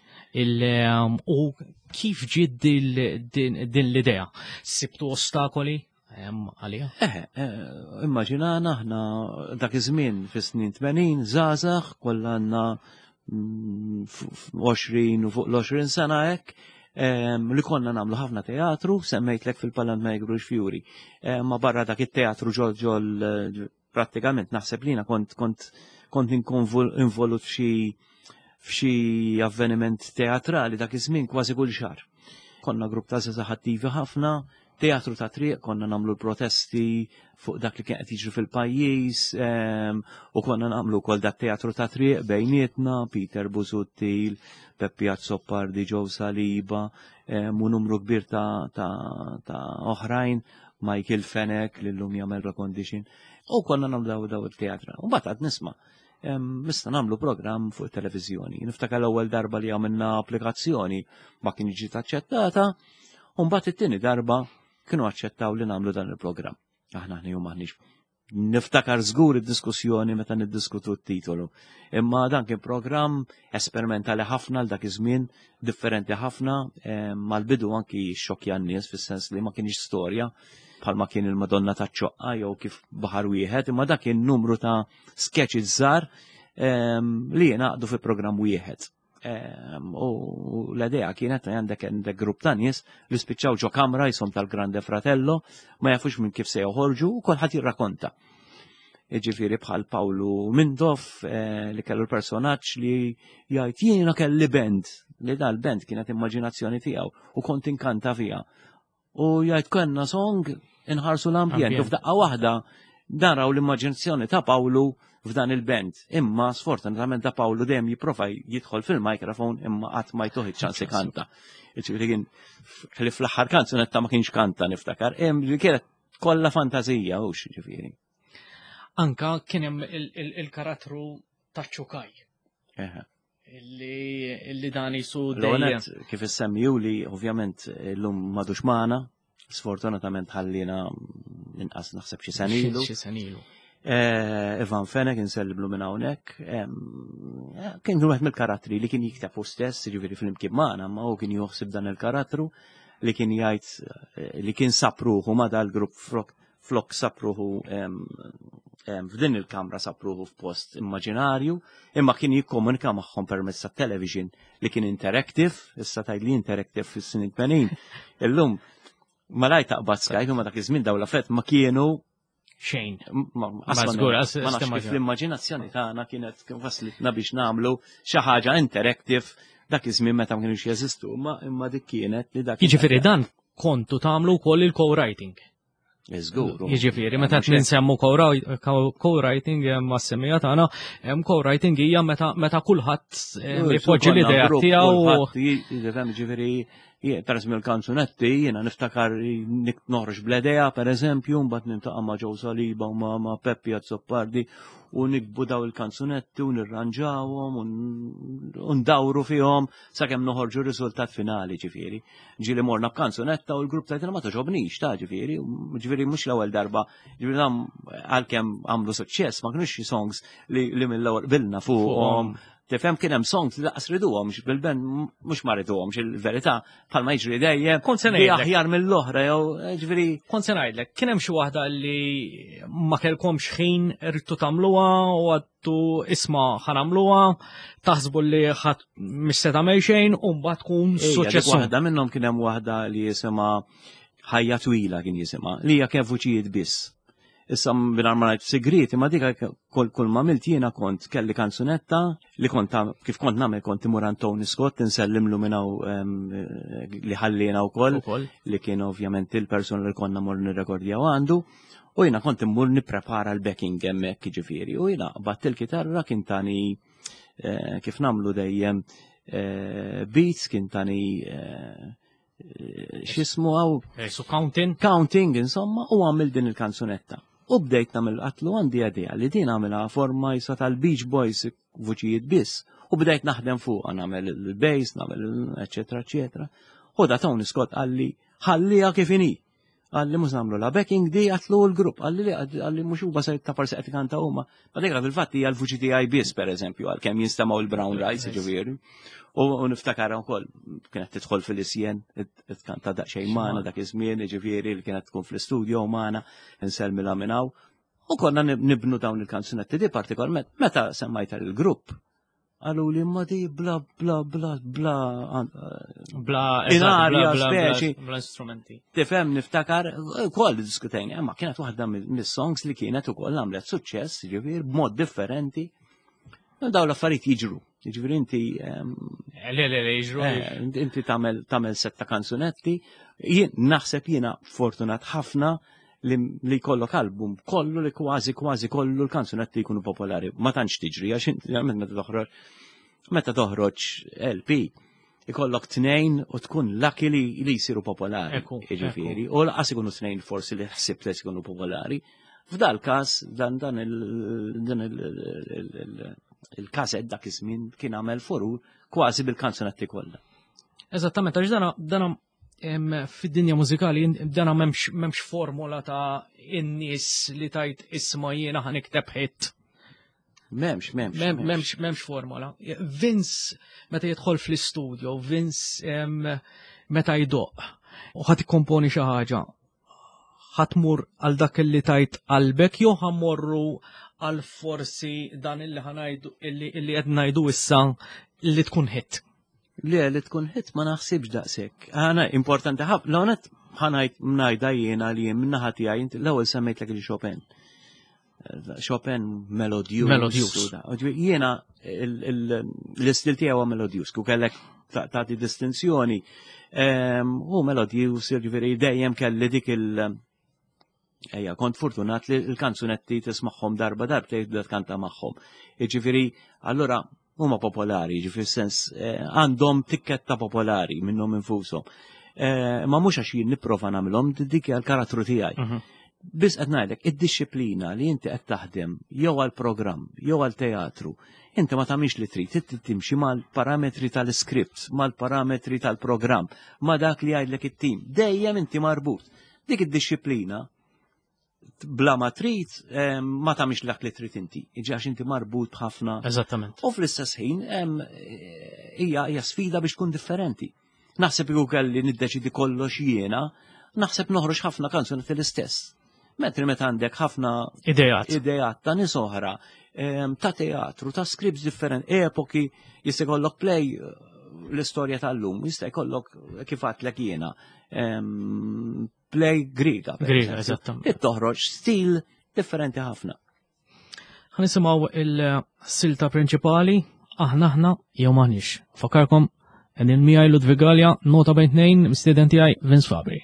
il u kif ġiet din din l-idea? Sibtu ostakoli em, għalija? Eh, eh, immaġinana aħna dak iż-żmien fis-snin tmenin żgħażagħ kollha għandna mm, f- f- għoxrin u fuq l-għoxrin sena hekk em, li konna nagħmlu ħafna teatru, semmejtlek fil-Palant ma jigrux fjuri. Eh, Ma barra dak it-teatru ġol ġol eh, prattikament naħseb lina kont kont kont inkonvol- involut f'xi f'xi avveniment teatrali dak iż-żmien kważi kull xahar. Konna grupp ta' żgħażagħ attivi ħafna, teatru ta' triq, konna nagħmlu l-protesti fuq dak li kien qed jiġri fil-pajjiż, em, u konna nagħmlu wkoll dak teatru ta' triq bejnietna, Peter Busuttil, Peppi Azzoppardi, Joe Saliba, em, u numru kbir ta' ta' ta' oħrajn, Michael Fenek li llum jagħmel recondition. U konna nagħmlu daw daw il-teatra. U mbagħad qed nisma' em, Mista nagħmlu programm fuq it-televiżjoni. Niftakar l-ewwel darba li għamilna applikazzjoni ma kien ġiet aċċettata, u mbagħad it-tieni darba kienu aċċettaw li nagħmlu dan il-programm. Aħna ħnieħu maħniex. Niftakar żgur id-diskussjoni meta niddiskutu t-titolu. Imma dan kien programm esperimentali ħafna l dak iż-żmien, differenti ħafna, em, mal-bidu anki xokja n-nies fis-sens li ma kienx storja. bħalma kien il-Madonna ta' ċoqqa jew kif baħar wieħed, imma dak kien numru ta' sketches żgħar li jingħaqdu fi programm wieħed. U l-idea kienet għandek għandek grupp ta' nies li spiċċaw ġo kamra jisom tal-Grande Fratello, ma jafux minn kif se joħorġu u kulħadd jirrakkonta. Ġifieri bħal Pawlu Mindoff li kellu l-personaġġ li jgħid jiena kelli band, li dal-band kienet immaġinazzjoni tiegħu u kont inkanta fiha. U jgħid kellna song inħarsu l-ambjent u f'daqqa waħda naraw l-immaġinazzjoni ta' Pawlu f'dan il-band. Imma sfortunatament ta' Pawlu dejjem jipprova jidħol fil-mikrofon imma qatt ma jtuħ iċ-ċans ikanta. Ġifieri kien li fl-aħħar kanzunetta ma kienx kanta niftakar, hemm li kienet kollha fantażija hux ġifieri. Anka kien hemm il-karattru ta' ċukaj. Illi dan jisu dejjem. Kif issemmiju li ovvjament llum m'għadux magħna, sfortunatament ħallina inqas naħseb xi senilu. Xi senilu. Ivan Fenek inselliblu minn hawnhekk. Kien wieħed mill-karattri li kien jikteb hu stess, jiġifieri flimkien magħna, ma hu kien joħsib dan il-karattru li kien jgħid li kien sapruħu ma' dal-grupp flok sapruħu f'din il-kamra sapruħu f'post immaġinarju, imma kien jikkomunika magħhom permezz tat-television li kien interactive, issa tgħidli interactive fis-snin tmenin. Illum malaj taqbad Skype imma dak iż-żmien dawn l-affett ma kienu xejn. Ma nafx kif l-immaġinazzjoni tagħna kienet waslitna biex nagħmlu xi ħaġa interactive dak iż-żmien meta ma kienux jeżistu, imma dik kienet li dak. Jiġifieri dan kontu tagħmlu wkoll il-co-writing. Iżgur. Jiġifieri meta ninsemmu co-writing ma' semmija tagħna, hemm co-writing hija meta kulħadd jipoġġi l-idea tiegħu. Jiġifieri pereżempju l-kanzunetti jiena niftakar noħroġ bl-idea pereżempju mbagħad nintaqa' ma' Ġew Saliba u ma' Peppi Azzoppardi u nikbu daw il-kanzunetti u nirranġawhom u ndawru fihom sakemm noħorġu riżultat finali ġifieri. Ġieli morna b'kanzunetta u l-grupp tgħidilna ma toġobnix ta' ġifieri, ġifieri mhux l-ewwel darba, ġifieri dan għalkemm għamlu suċċess ma kinux xi songs li mill-ewwel bilna fuqhom. Tifhem kien hemm songs li laqas riduhom bil-band mhux ma riduhomx il-verità bħalma jiġri dejjem li aħjar mill-oħra jew ġifieri. Kont se ngħidlek, kien hemm xi waħda li ma kellkomx ħin irridtu tagħmluha u għadtu isma' ħanamluha, taħsbu li ħadd mhix se tagħmel xejn u mbagħad tkun suċċess. Waħda minnhom kien hemm waħda li jisimha Ħajja Twila kien jisimha, li hija kien vuċijiet biss. Issa binar ma ngħid segreti, ma dik kull ma milt jiena kont kelli kanzunetta li kont kif kont nagħmel kont imur Tony Scott insellimlu minn hawn li ħallina wkoll li kien ovvjament il-persuna li konna mor nirrekordjaw għandu u jiena kont immur nipprepara l-backing hemmhekk jiġifieri u jiena qabadt il-kitarra kien tani kif nagħmlu dejjem beats kien tani x'ismu hawn counting counting insomma u għamil din il-kanzunetta. U bdejt nagħmel qatlu għandi idea li din għamilha forma jisa tal-Beach Boys vuċijiet biss. U bdejt naħdem fuqha nagħmel il-bass, nagħmel eċetera eċetera. U da Tony Scott għalli ħalliha kif inhi. Għalli mhux nagħmlu la backing di għatlu l-grupp, għalli għalli mhux huwa se ta' parsi qed ikanta huma. Ma dik fil-fatt hija l-vuċi tiegħi biss pereżempju għalkemm jinstemaw il-Brown Rice ġifieri. U niftakar wkoll kienet tidħol fil-isjen, tkanta daqsxejn magħna dak iż-żmien ġifieri li kienet tkun fl-istudio magħna insellmilha minn hawn. U konna nibnu dawn il-kanzunetti di partikolarment meta semmajta il-grupp. Għallu li ma di bla bla bla bla bla inarja speċi bla instrumenti. Tifhem niftakar ukoll diskutejna, imma kienet waħda mis-songs li kienet ukoll għamlet suċċess ġifier b'mod differenti. Daw l-affarijiet jiġru. Jiġifieri inti le le le jiġru. Inti tagħmel tagħmel setta kanzunetti, jien naħseb jiena fortunat ħafna li jkollok album kollu li kważi kważi kollu l-kanzunetti jkunu popolari. Ma tantx tiġri għax meta toħroġ meta toħroġ L P ikollok tnejn u tkun lucky li jsiru popolari. Jiġifieri, u laqas ikunu tnejn forsi li ħsibt li jkunu popolari. F'dal każ dan dan il-kaset dak iż-żmien kien għamel furur kważi bil-kanzunetti kollha. Eżattament, għax dana dana fid-dinja mużikali dana m'hemmx formula ta' in-nies li tajt isma' jiena ħanikteb hit. M'hemmx, m'hemmx. M'hemmx m'hemmx formula. Vince meta jidħol fl-istudio, Vince meta jdoq u ħadd ikkomponi xi ħaġa ħatmur għal dak illi tajt qalbek jew ħammorru għal forsi dan illi ħanajdu illi illi qed ngħidu issa li tkun hit. Le, li tkun hit ma naħsibx daqshekk. Ħana importanti ħafna, l-għonet ħanajt mnajda jiena li jien minnaħa tiegħi l-ewwel semmejtlek li Chopin. Chopin melodius. Melodius. Jiena l-istil tiegħu melodius, ku kellek tagħti distinzjoni. U melodius, jiġifieri dejjem kelli dik il- Ejja, kont fortunat li l-kanzunetti tismaħħom darba darba tgħid kanta magħhom. Jiġifieri allura huma popolari, jiġifieri sens għandhom tikketta popolari minnhom infushom. Ma mhux għax jien nipprova nagħmilhom dik hija l-karattru tiegħi. Biss qed ngħidlek id-disciplina li inti qed taħdem jew għall-programm jew għall-teatru, inti ma tagħmilx li trid, inti timxi mal-parametri tal-iskript, mal-parametri tal-programm, ma dak li jgħidlek it-tim. Dejjem inti marbut. Dik id-disciplina bla ma trid ma tagħmilx dak li trid inti. Jiġi għax inti marbut b'ħafna. Eżattament. U fl-istess ħin hija hija sfida biex tkun differenti. Naħseb jekk kelli niddeċidi kollox jiena, naħseb noħroġ ħafna kanzunetti l-istess. Metri meta għandek ħafna Idejat. idejat ta' nies oħra, ta' teatru, ta' scripts differenti, epoki, jista' jkollok play l-istorja tal-lum, jista' jkollok kif għatlek jiena play Griega. Griega, eżattament. It toħroġ stil differenti ħafna. Ħanisimgħu il-silta prinċipali aħna aħna jew m'aħniex. Fakarkom qegħdin miegħi Ludvigalja, nota bejn tnejn mistieden tiegħi Vince Fabri.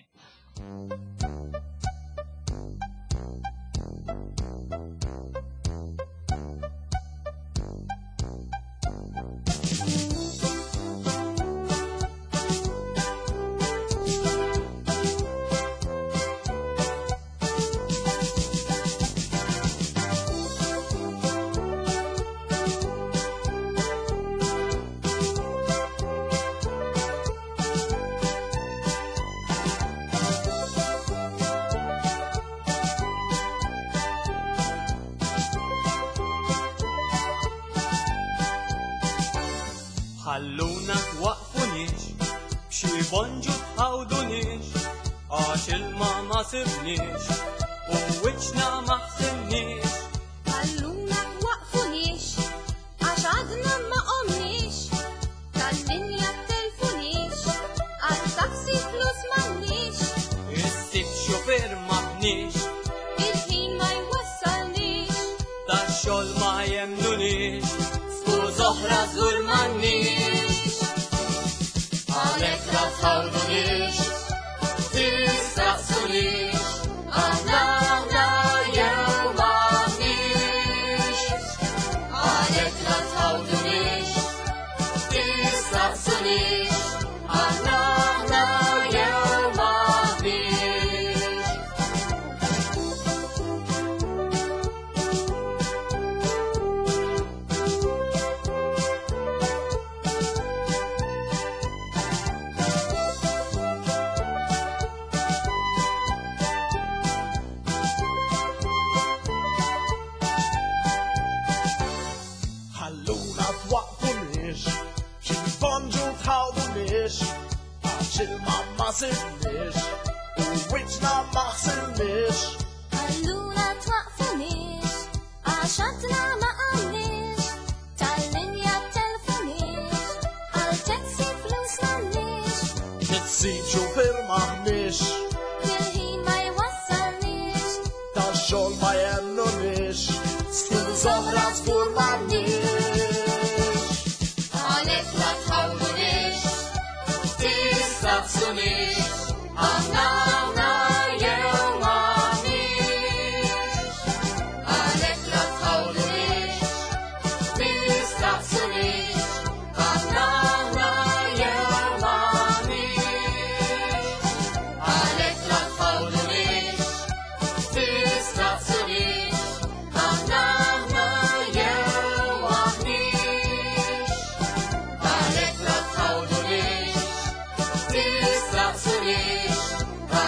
ħalluna twaqfunix, b'xi bonġu tħawdunix, għax il-ma ma sibnix, u wiċċna ma ħsibnix. Ħalluna twaqfunix, għax għadna ma qomniex, tal-linja telefonix, għal-taxi flus m'għandniex, Is-sib xofer maħniex, il-ħin ma jwassalniex, tax-xogħol ma jemnunix, skuż oħra żgur m'għandniex. Għalhekk la tħawdunix, tistaqsunix, aħna aħna jew m'aħniex. Għalhekk la tħawdunix, tistaqsunix, aħna aħna jew m'aħniex. ħalluna twaqfunix, xi bonġu tħawdunix, għax il-mamma sibnix, u wiċċna ma ħsibnix. ħalluna twaqfunix, għax għadna ma qomniex, tal-linja telefonix, għal-taxi flus m'għandniex, Titsib xofer maħniex, il-ħin ma jwassalniex, tax-xogħol ma jemnunix, skuż oħra żgur m'għandniex. Għalhekk la tħawdunix, tistaqsunix, aħna aħna jew m'aħniex. Għalhekk la tħawdunix, tistaqsunix, aħna aħna jew m'aħniex. Għalhekk la tħawdunix, tistaqsunix, aħna aħna jew m'aħniex. Għalhekk la tħawdunix, tistaqsunix,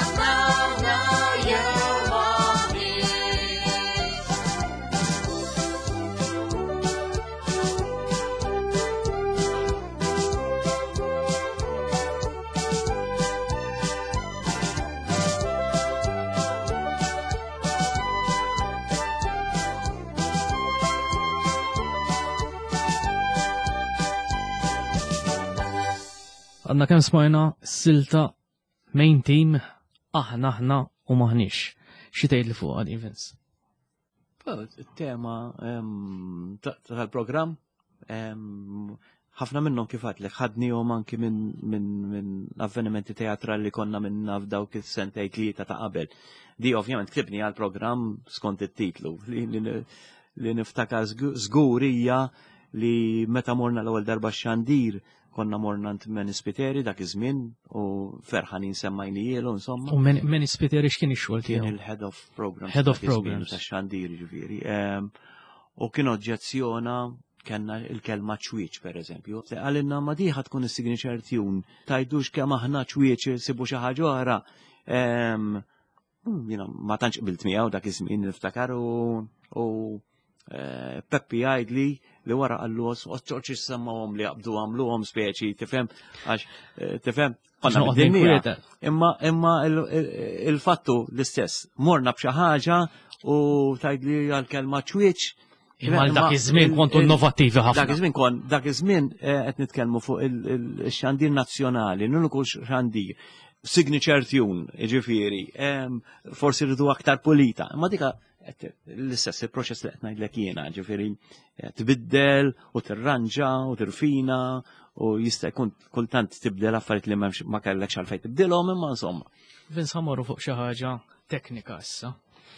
Għadna kemm smajna silta main team aħna aħna u maħniex. Xi tgħidli fuq għadi, Vince? Il-tema tal-programm ħafna minnhom kif għadlek ħadnihom anki minn avvenimenti teatrali konna minn f'dawk is-sentej tlieta ta' qabel. Di ovvjament ktibni għal-programm skont it-titlu li niftakar żgur hija li meta morna l-ewwel darba x-xandir konna morna nt Meni Spiteri dak iż-żmien u ferħanin semmajnijielu insomma. U Meni Spiteri x'kien ix-xogħol Kien tiegħu? il-head of programs. Head of dak iż-żmien programs. tax-xandir ġifieri. U kien oġġezzjona kenna il-kelma ċwieċ per eżempju. Għalinna ma diħa tkun is-signature tune, tajdux kemm aħna ċwieċ sibu xi ħaġa oħra. Jiena ma tantx qbilt miegħu dak iż-żmien niftakar u Peppi għajdli li wara qallu oċċoċ jissemmawhom li jaqbdu għamluhom speċi, tifhem għax tifhem konna bid-dinja. Imma imma il-fattu l-istess, morna b'xi ħaġa u tgħidli għall-kelma ċwieċ. Imma dak iż-żmien kontu innovattivi ħafna. Dak iż-żmien kon, dak iż-żmien qed nitkellmu fuq il-xandir nazzjonali, non ukoll xandir. Signature tune, ġifieri, forsi rridu aktar pulita. Imma dika l-istess il-proċess li qed ngħidlek jiena, ġifieri tbiddel u tirranġa u tirfina u jista' jkun kultant tibdel affarijiet li ma kellekx għalfejn tibdilhom imma insomma. Vince ħamorru fuq xi ħaġa teknika issa.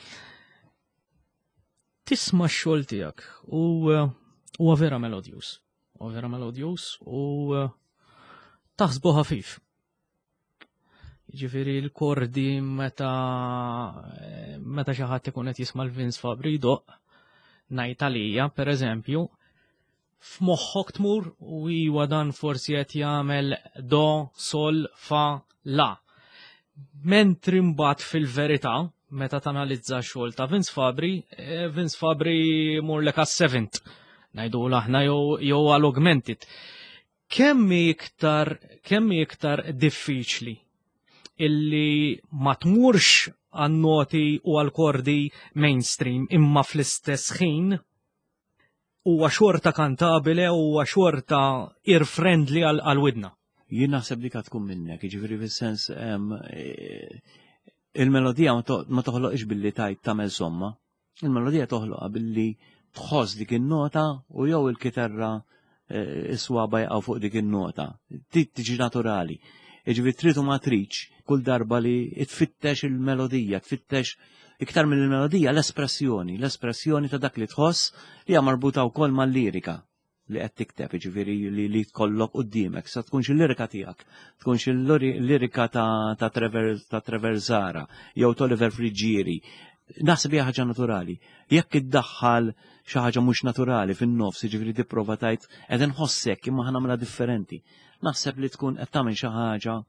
Tisma' x-xogħol tiegħek u huwa vera melodjus. Huwa vera melodjus u taħsbu ħafif. Ġifieri l-kordi meta meta xi ħadd ikun qed jisma' l-Vince Fabri doq ngħid għalija pereżempju f'moħħok tmur u iwa dan forsi qed jagħmel do, sol, fa, la. Mentri mbagħad fil-verità meta tanalizza x-xogħol ta' Vince Fabri, Vince Fabri murlek għas-seventh. Ngħidu aħna jew għal-augmented. Kemm iktar kemm iktar diffiċli illi ma tmurx għan-noti u għal-kordi mainstream imma fl-istess ħin huwa xorta kantabile huwa xorta ear-friendly għal-widna. Jien naħseb dik tkun minnek, jiġifieri fis-sens il-melodija ma toħloqx billi tajt tagħmel somma. Il-melodija toħloqha billi tħoss dik in-nota u jew il-kitarra iswaba jaqgħu fuq dik in-nota. Tiġi naturali. Jiġifieri tridu ma tridx kull darba li tfittex il-melodija, tfittex iktar minn il-melodija l-espressjoni, l-espressjoni ta' dak li tħoss li hija marbuta wkoll mal-lirika li qed tikteb, jiġifieri li tkollok quddiemek, sa tkunx il-lirika tiegħek, tkunx il-lirika ta' Trevor Zara jew Toliver Friġġieri. Naħseb hija ħaġa naturali. Jekk iddaħħal xi ħaġa mhux naturali fin-nofs, jiġifieri tipprova tgħid qed inħossek imma ħa nagħmilha differenti. Naħseb li tkun qed tagħmel xi ħaġa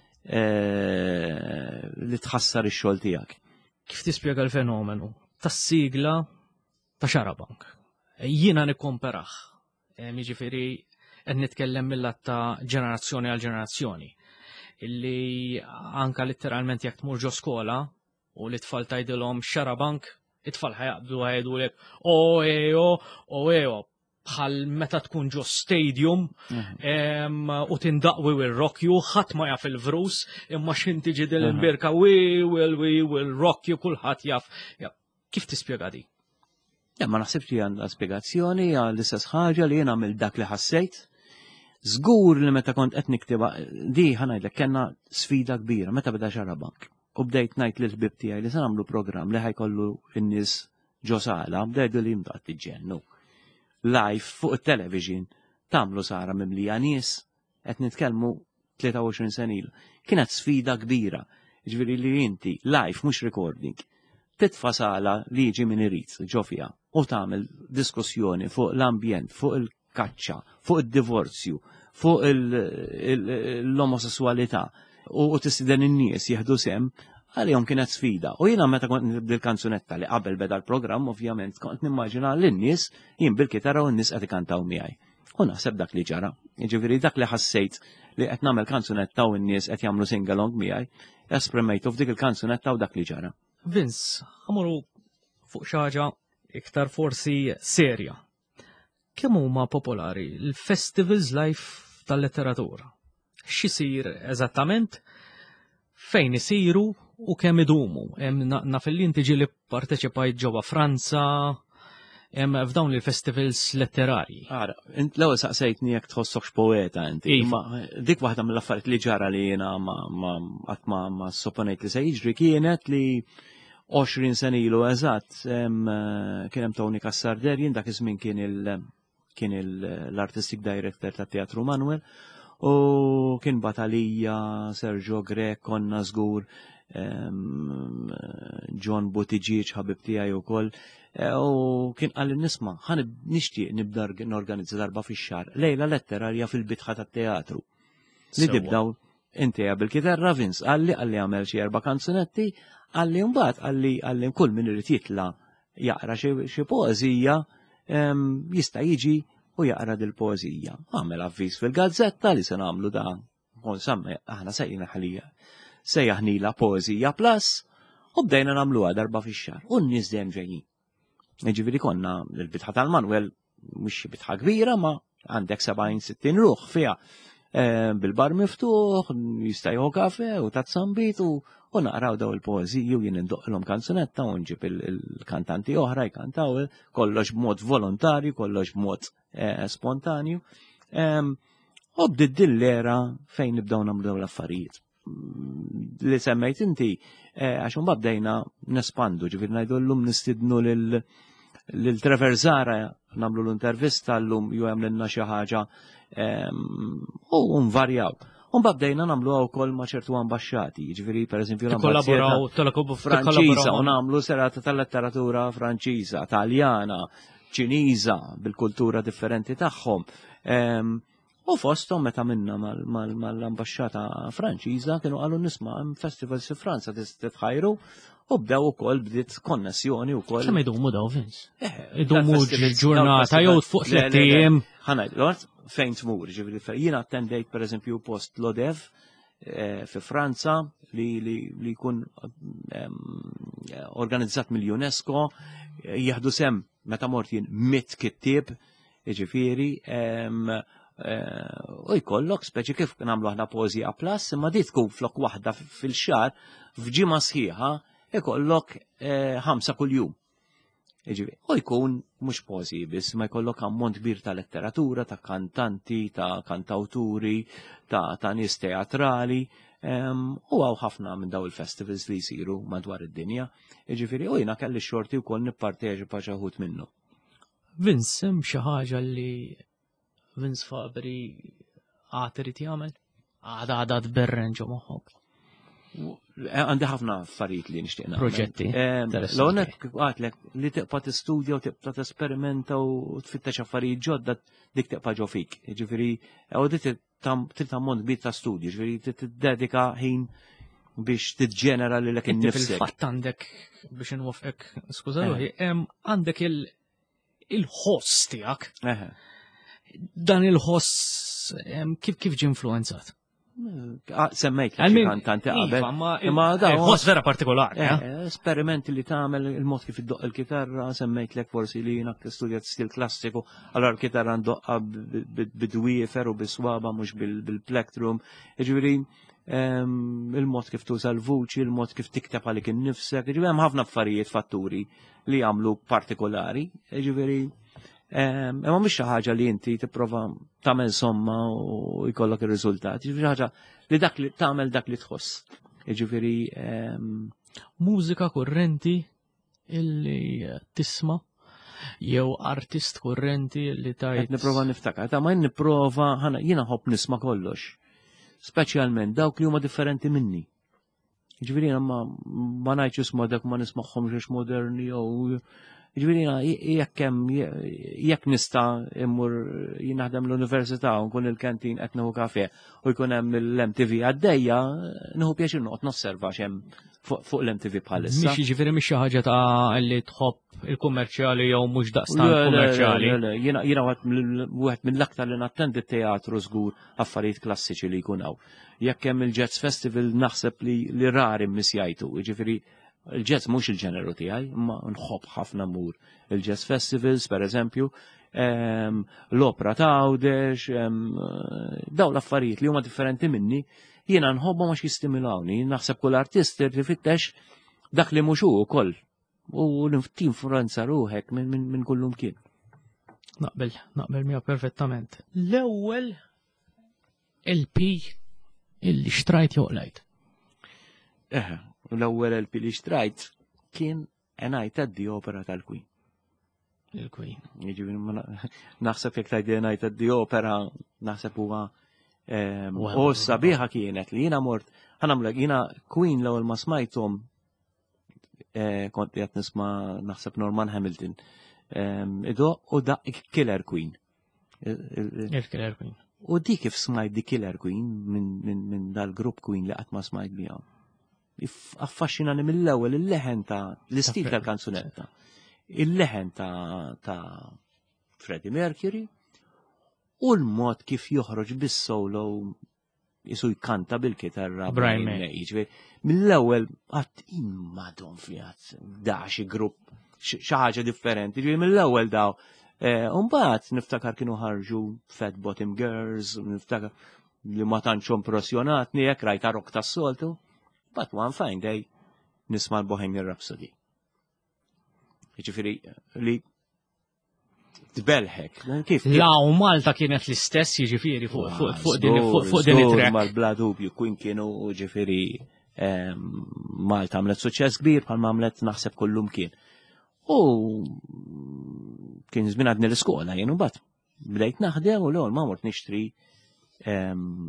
li tħassar ix-xogħol tiegħek. Kif tispjega l-fenomenu tas-sigla ta' Xarabank? Jiena nikkomparaħ. Jiġifieri qed nitkellem mill-lat ta' ġenerazzjoni għal ġenerazzjoni. Illi anka letteralment jekk tmur ġo skola u li tfal tgħidilhom Xarabank, it-tfal ħajaqbdu ħajdulek o ejo, o ejo. Bħal meta tkun ġo stadium u tindaqwi will rock you, ħadd ma jaf il-vrus, imma x'inti ġidil il-birka we will we will rock you kulħadd jaf. Kif tispjega di? Ma naħsibx li għandha spjegazzjoni għal l-istess ħaġa li jien għamil dak li ħassejt. Żgur li meta kont qed niktiba di ħanajdlek kellna sfida kbira meta beda Xarabank. U bdejt ngħid lil ħbieb tiegħi li se nagħmlu programm li ħajkollu n-nies ġo sala, bdejtu li jimdaqt tiġġennu. Live fuq il-television tamlu sara mimlija nies qed nitkellmu tlieta u għoxrin sen ilu. Kienet sfida kbira, ġifieri li inti live mhux recording. Titfa' sala li jiġi min irid ġo fiha u tagħmel diskussjoni fuq l-ambjent, fuq il-kaċċa, fuq id-divorzju, fuq l-omosessualità u tistiden in-nies jieħdu sem. Għalihom kienet sfida. U jiena meta kont nibdi l-kanzunetta li qabel beda l-programm, ovvjament kont nimmaġina l-nies jien bil-kitarra u n-nies qed ikantaw miegħi. U naħseb dak li ġara. Jiġifieri dak li ħassejt li qed nagħmel kanzunetta u n-nies qed jagħmlu sing-along miegħi, esprimejtu f'dik il-kanzunetta u dak li ġara. Vince, ħamuru fuq xi ħaġa iktar forsi serja. Kemm huma popolari l-festivals live tal-letteratura? x'isir eżattament, fejn isiru u kemm idumu. Hemm naf li inti ġieli parteċipajt ġewwa Franza, hemm f'dawn il-festivals letterarji. Għara, int l-ewwel saqsejtni jekk tħossokx poeta inti. Iva. Ma dik waħda mill-affarijiet li ġara li jiena ma qatt ma ma supponejt li se jiġri kienet li għoxrin sena ilu eżatt kien hemm Tony Kassarder, jien dak iż-żmien kien il kien l-artistic director tat Teatru Manuel u kien batalija Sergio Grek konna żgur John Buttigieg ħabib tiegħi wkoll u kien qal nisma' ħan nixtieq nibda norganizza darba fix-xahar lejla letterarja fil-bitħa tat-teatru. Li tibdaw inti bil-kitarra Vince qalli qalli għamel xi erba' kanzunetti għalli mbagħad għalli għalli kull min irid jitla' jaqra xi poeżija jista' jiġi u jaqra dil-poeżija. Għamel avviż fil-gazzetta li se nagħmlu dan. Samma aħna sejjina ħalija sejjaħnila poeżija plus u bdejna nagħmluha darba fix-xahar. U n-nies dejjem ġejjin. Jiġifieri konna l-bitħa tal-Manuel mhux bitħa kbira ma għandek sebgħin sittin ruħ fiha bil-bar miftuħ, jista' jieħu kafe u tazzambit u naqraw daw il-poeżiji u jien indoqilhom kanzunetta u nġib il-kantanti oħra jkantaw kollox b'mod volontarju, kollox b'mod spontanju. U bdiet din l-era fejn nibdew nagħmlu dawn l-affarijiet. Li semmejt inti għax imbagħad bdejna nespandu, ġifieri ngħidu llum nistidnu lil Trevor Zara nagħmlu l-intervista llum jew għamlilna xi ħaġa u nvarjaw. U mbagħad bdejna nagħmluha wkoll ma' ċertu ambaxxati, jiġifieri pereżempju l-ambaxxata Franċiża u nagħmlu serata tal-letteratura Franċiża, Taljana, Ċiniża bil-kultura differenti tagħhom. U fosthom meta minna mal-ambaxxata Franċiża kienu qalu nisma' hemm festivals fi Franza titħajru u bdew ukoll bdiet konnessjoni wkoll. Kemm idumu daw Vince? Idumu ġurnata jew fuq tliet ijiem. Ħanajd, fejn tmur, ġifieri jiena attendejt pereżempju post Lodev fi Franza li jkun organizzat mill-UNESCO, jieħdu sem meta mort jien mit kittieb, jiġifieri u jkollok speċi kif nagħmlu aħna poeżija plus, imma di tkun flok waħda fil-xahar f'ġimgħa sħiħa ikollok ħamsa kuljum. U jkun mhux poeżiji biss, ma jkollok ammont kbir ta' letteratura, ta' kantanti, ta' kantawturi, ta' nies teatrali, u għaw ħafna minn daw il-festivals li jsiru madwar id-dinja. Jiġifieri u jiena kelli xorti wkoll nipparteċipa xi wħud minnu. Vince, hemm xi ħaġa li Vince Fabri għad irid jagħmel? Għada għada tberren ġo moħħok. Għandi ħafna affarijiet li nixtieq nagħmel. Proġetti. L-għonet għatlek li teqpa tistudja u teqpa tesperimenta u tfittex affarijiet ġodda dik teqpa ġo fik. Ġifieri u dik trid tammont kbir ta' studju, ġifieri tiddedika ħin biex tiġġenera lilek innifsek. Fil-fatt għandek biex inwafqek, skuża ruħi, għandek il-ħoss tiegħek. Dan il-ħoss kif kif ġie influenzat? Semmejt li kantanti qabel. Imma da ħoss vera partikolari. Esperimenti li tagħmel il-mod kif iddoq il-kitarra, semmejt lek forsi li jiena studjat stil klassiku, allora l-kitarra ndoqqa bidwiefer u biswaba mhux bil-plektrum. Jiġifieri il-mod kif tuża l-vuċi, il-mod kif tikteb għalik innifsek, jiġifieri hemm ħafna affarijiet fatturi li jagħmlu partikolari, jiġifieri imma mhix xi ħaġa li inti tipprova tagħmel somma u jkollok ir-riżultat. Jiġifieri ħaġa li dak li tagħmel dak li tħoss. Jiġifieri mużika kurrenti illi tisma' jew artist kurrenti li tajt. Qed nipprova niftakar, ta' ma nipprova jiena ħobb nisma' kollox. Speċjalment dawk li huma differenti minni. Jiġifieri ma ma ngħidx isma' dak ma nismagħhomx għax moderni jew Ġifieri jekk hemm jekk nista' immur jien naħdem l-università u nkun il-kantin qed nieħu kafè u jkun hemm l-M T V għaddejja, nieħu pjaċir noqgħod nosserva x'hemm fuq l-M T V bħalissa. Mhix jiġifieri mhix xi ħaġa ta' li tħobb il-kummerċjali jew mhux daqstant kummerċjali. Jiena jiena wieħed mill-aktar li nattendi teatru żgur affarijiet klassiċi li jkun hawn. Jekk hemm il-Jazz Festival naħseb li rari mmisjajtu, jiġifieri il-jazz mhux il-ġeneru tiegħi, imma nħobb ħafna mur il-jazz festivals, per eżempju, em, l-opera ta' Għawdex, em, daw l-affarijiet li huma differenti minni, jiena nħobba ma jistimilawni, naħseb kull artist rifittex dak li mhux hu wkoll u tinfluenza ruħek minn min, min kullum kien. Naqbel, naqbel miegħu perfettament. L-ewwel L P illi xtrajt joqlajt. Eh, l-ewwel L P li xtrajt kien A Night at the Opera tal-Queen. Il-Queen. Jiġifieri ma na- naħseb jekk tajdi A Night at the Opera, naħseb huwa em, Wow. u sabiħa kienet li jiena mort, ħanamlek jiena Queen l-ewwel ma smajthom eh, kont qed nisma' naħseb Norman Hamilton. Em, Ido u da Killer Queen. Il- il- Il-Killer Queen. U di kif smajt di Killer Queen minn min, min dal-grupp Queen li qatt ma smajt biha. If- Affaxxinani mill-ewwel il-leħen ta' l-istil Ta' tal-kanzunetta. Il-leħen ta' ta' Freddie Mercury u l-mod kif joħroġ bis-solo jisu jkanta bil-kitarra Brian Brian May. May. Ġifieri, mill-ewwel qatt immadhom fihat da xi grupp xi xi ħaġa differenti. Ġifieri mill-ewwel daw Eh, Umbagħad niftakar kienu ħarġu Fat Bottom Girls, niftakar li ma tantx impressjonatni jekk rajta rock tas-soltu. But one fine day nisma' l-Bohemian Rhapsody. Jiġifieri li tbelħek. Kif? La u Malta kienet l-istess jiġifieri fuq fuq fuq din fuq fuq din Żgur it-track. mal-bla dubju Queen kienu ġifieri em, Malta għamlet suċċess kbir bħalma għamlet naħseb kullum kien. U kien żmien għadni l-iskola jien u bat. Bdejt naħdem u l-għol ma mort nixtri em,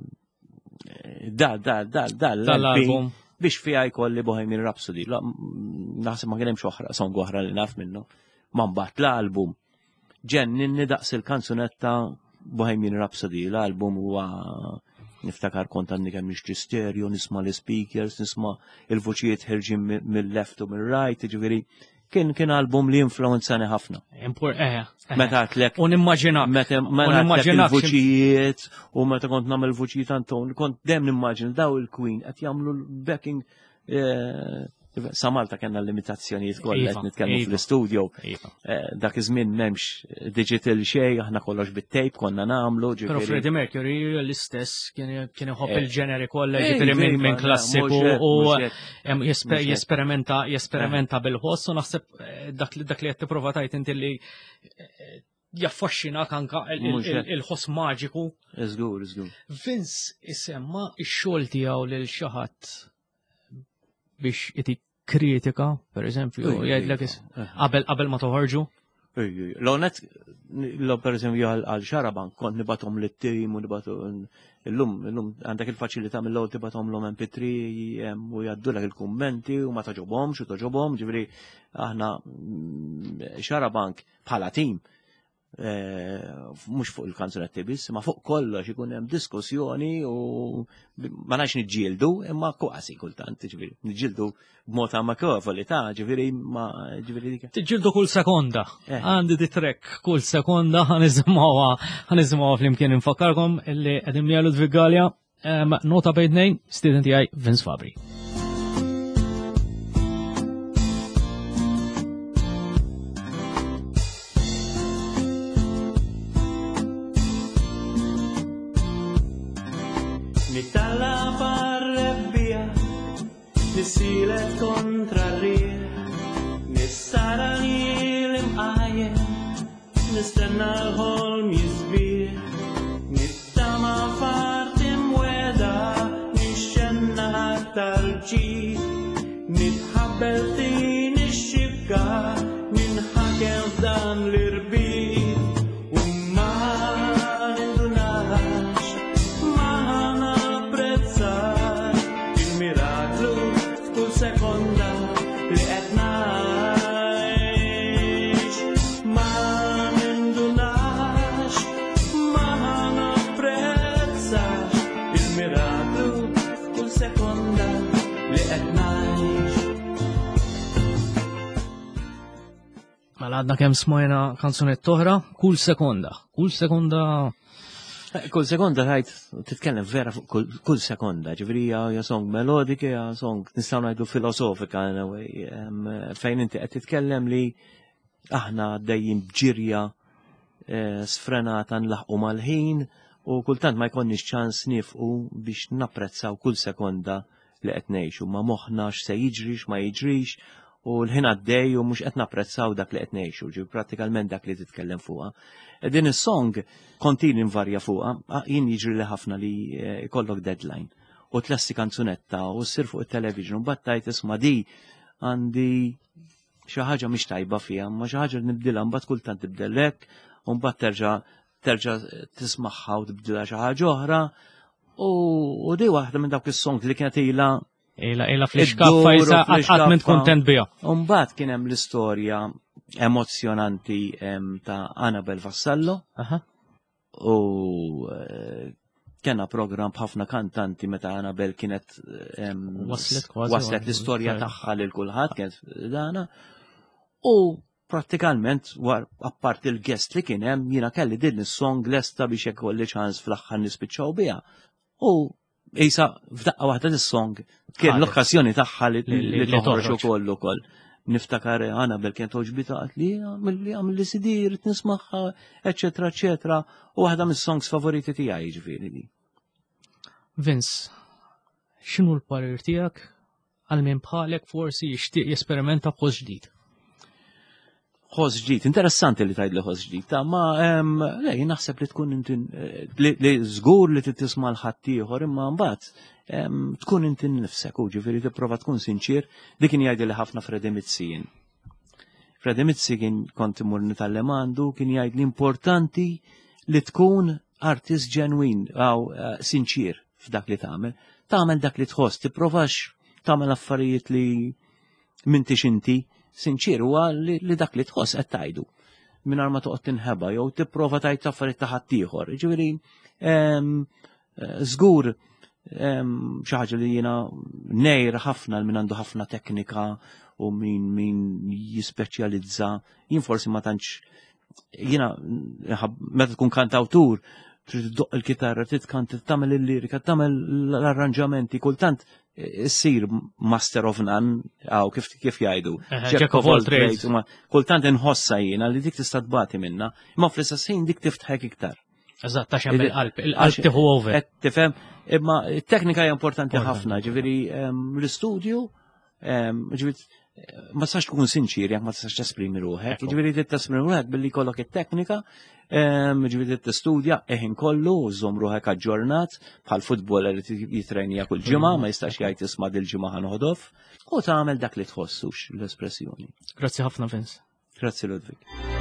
da da da da Tal-album. biex fija jkolli Bohemian Rhapsody. La, m- naħseb ma kien hemm oħra song oħra li naf minnu. Ma mbagħad l-album ġenninni daqs il-kanzunetta Bohemian Rhapsody. L-album huwa niftakar kont għandi kemm nixtri stereo, nisma' l-speakers, nisma' il-voċijiet ħerġin mi- mill-left u mill-right, ġifieri kien kien album li influenzani ħafna. Impor, eh, eh. Meta għatlek U nimmaġinak. meta U meta għatlek nimmaġinak xim- il-voċijiet u meta kont nagħmel voċijiet Anton, kont dem nimmaġin daw il-Queen qed jagħmlu l-backing eh, sa Malta kellna l-limitazzjonijiet kollha Iva, qed nitkellmu iva. fl-istudio. Iva. Eh, Dak iż-żmien m'hemmx digital xejn, aħna kollox bit-tape konna nagħmlu Pero ġifieri. Freddie Mercury l-istess kien kien iħobb Eh. il-ġeneri kollha Eh, jiġifieri minn iva, minn na, klassiku mhux hekk, u mhux hekk. em, jespe- Mhux hekk. jesperimenta jesperimenta bil-ħoss u naħseb eh, dak li dak li qed tipprova tgħid inti li eh, jaffaxxinak anka il- il- Mhux hekk. il- il-ħoss maġiku. Iżgur, iżgur. Vince isemma x-xogħol tiegħu lil xi ħadd biex itik kritika, per eżempju, Ej, jgħidlek ej, is- eh. qabel qabel ma toħorġu. L-onet, l per esempio għal xaraban, kont nibatom l-tim u nibatom l-lum, l-lum għandak il-facilita mill-lom tibatom l-lom M P tre u jaddulek il-kommenti u ma taġobom, xu taġobom, ġivri aħna mm, xarabank bħala tim, mux fuq il-kanzunetti biss, ma fuq kollox ikun hemm diskussjoni u ma nafx niġġieldu, imma kwasi kultant, ġivri, niġġieldu b'mod ammikovoli ta' ġivri ma ġivri dik. Tiġġildu kull sekonda. Eh. Għandi di trek kull sekonda ħanizmawa ħanizmawa flimkien infakkarkom illi qegħdin mija Ludwig Gallia, em, nota bejn tnejn, student tiegħi Vince Fabri. Nittalla parrebbija, nisilet kontra r-rieħ, nissarani l-imqajem, nistenna l-ħolm jizbieħ, nittama farti mweda, nixxenna tal-ġid, nitħabbel tin ix-xibka, ninħakem f'dan l-irbid, u ma nindunax, ma napprezzar il-miraklu f'kull sekonda li qed ngħix. Ma nindunax, ma napprezzax il-miraklu f'kull sekonda li qed ngħix. Mela għadna kemm smajna kanzunet toħra, kull sekonda, kull sekonda. Kull sekonda tajt titkellem vera fuq kull- kull sekonda, ġifri hija song melodika, hija song nistgħu ngħidu filosofika in a way, em, fejn inti qed titkellem li aħna dejjem ġirja eh, sfrenata nlaħqu mal-ħin u kultant ma jkonniex ċans nifqu biex napprezzaw kull sekonda li qed ngħixu, ma moħħna x'se jiġrix ma jiġrix u l-ħin għaddej u mhux qed napprezzaw dak li qed ngħixu, ġifieri prattikalment dak li titkellem fuqha. Din is-song kontini nvarja fuqha, jien jiġri li ħafna li jkollok deadline u tlessi kanzunetta u ssir fuq it-television u battajt isma' di għandi xi ħaġa mhix tajba fiha, ma xi ħaġa li nibdilha mbagħad kultant tibdel hekk u mbagħad terġa' terġa' tismaħħa u tibdilha xi ħaġa oħra u di waħda minn dawk is-songs li kienet ilha Ila ila fl-iskaffa jisa qatt minn kuntent biha. U mbagħad kien hemm l-istorja emozjonanti ta' Annabel Vassallo u kena program b'ħafna kantanti meta Annabel kienet waslet l-istorja tagħha lil kulħadd kienet dana u prattikalment apart il-guest li kien hemm jiena kelli din is-song lesta biex jekk kolli ċans fl-aħħar nispiċċaw biha. U isa f'daqqa waħda is-song kien l-okkażjoni tagħha li toħroġ ukoll ukoll. Niftakar Annabel kienet oġbita qalt li għamilli għamilli sidir nismaħħa, eċetera, eċetera, u waħda mis-songs favoriti tiegħi jiġifieri di. Vince, x'inhu l-parir tiegħek għal min bħalek forsi jixtieq jesperimenta b'ħoss ġdid? Ħoss ġdid, interessanti li tgħidli ħoss ġdid, ma lej naħseb li tkun inti li żgur li titisma' l-ħadd ieħor imma mbagħad tkun inti nnifsek u ġifieri tipprova tkun sinċir, dik kien jgħidli ħafna Freddie Mizzi jien. Freddie Mizzi kien kont imur nitgħallem għandu kien jgħidli importanti li tkun artist ġenwin aw sinċir f'dak li tagħmel, tagħmel dak li tħoss, tipprovax tagħmel affarijiet li m'intix inti sinċir huwa li dak li tħoss qed tgħidu mingħajr ma toqgħod tinħeba jew tipprova tgħid affarijiet ta' ħadd ieħor. Ġifieri żgur xi ħaġa li jiena ngħir ħafna min għandu ħafna teknika u min min jispeċjalizza. Jien forsi ma tantx jiena meta tkun kantawtur trid tiddoq il-kitarra, trid tkant tagħmel il-lirika, tagħmel l-arranġamenti, kultant issir master of none, għaw kif kif jgħidu. Jack of all trades. Kultant inħossa jiena li dik tista' tbagħti minnha, imma fl-istess ħin dik tiftħek iktar. Eżatt, tax hemm il-qalb, il-qalb tieħu over. Qed tifhem, imma t-teknika hija importanti ħafna, ġifieri l-istudju, ġifieri ma tistax tkun sinċir jekk ma tistax tesprimi ruħek, ġifieri trid tesprimi ruħek billi jkollok it-teknika, ġifieri tistudja eħin kollu u żomm ruħek aġġornat bħal futboller li jitrenja kull ġimgħa ma jistax jgħid isma' dil-ġimgħa ħanoħdof u tagħmel dak li tħossux l-espressjoni. Grazzi ħafna Vince. Grazzi Ludwig.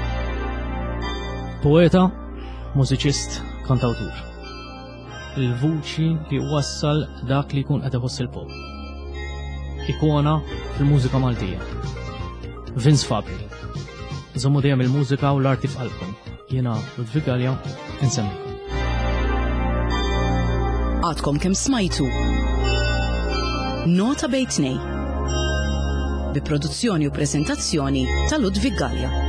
Poeta, mużiċist, kantawtur. Il-vuċi li wassal dak li jkun qed iħoss il-pop. Ikona fil-mużika Maltija. Vince Fabri. Żommu dejjem il-mużika u l-arti f'qalbkom. Jiena Ludwig Galja insemmikom. Għadkom kemm smajtu. Nota bejn tnejn. Bi produzzjoni u preżentazzjoni ta' Ludwig Galja.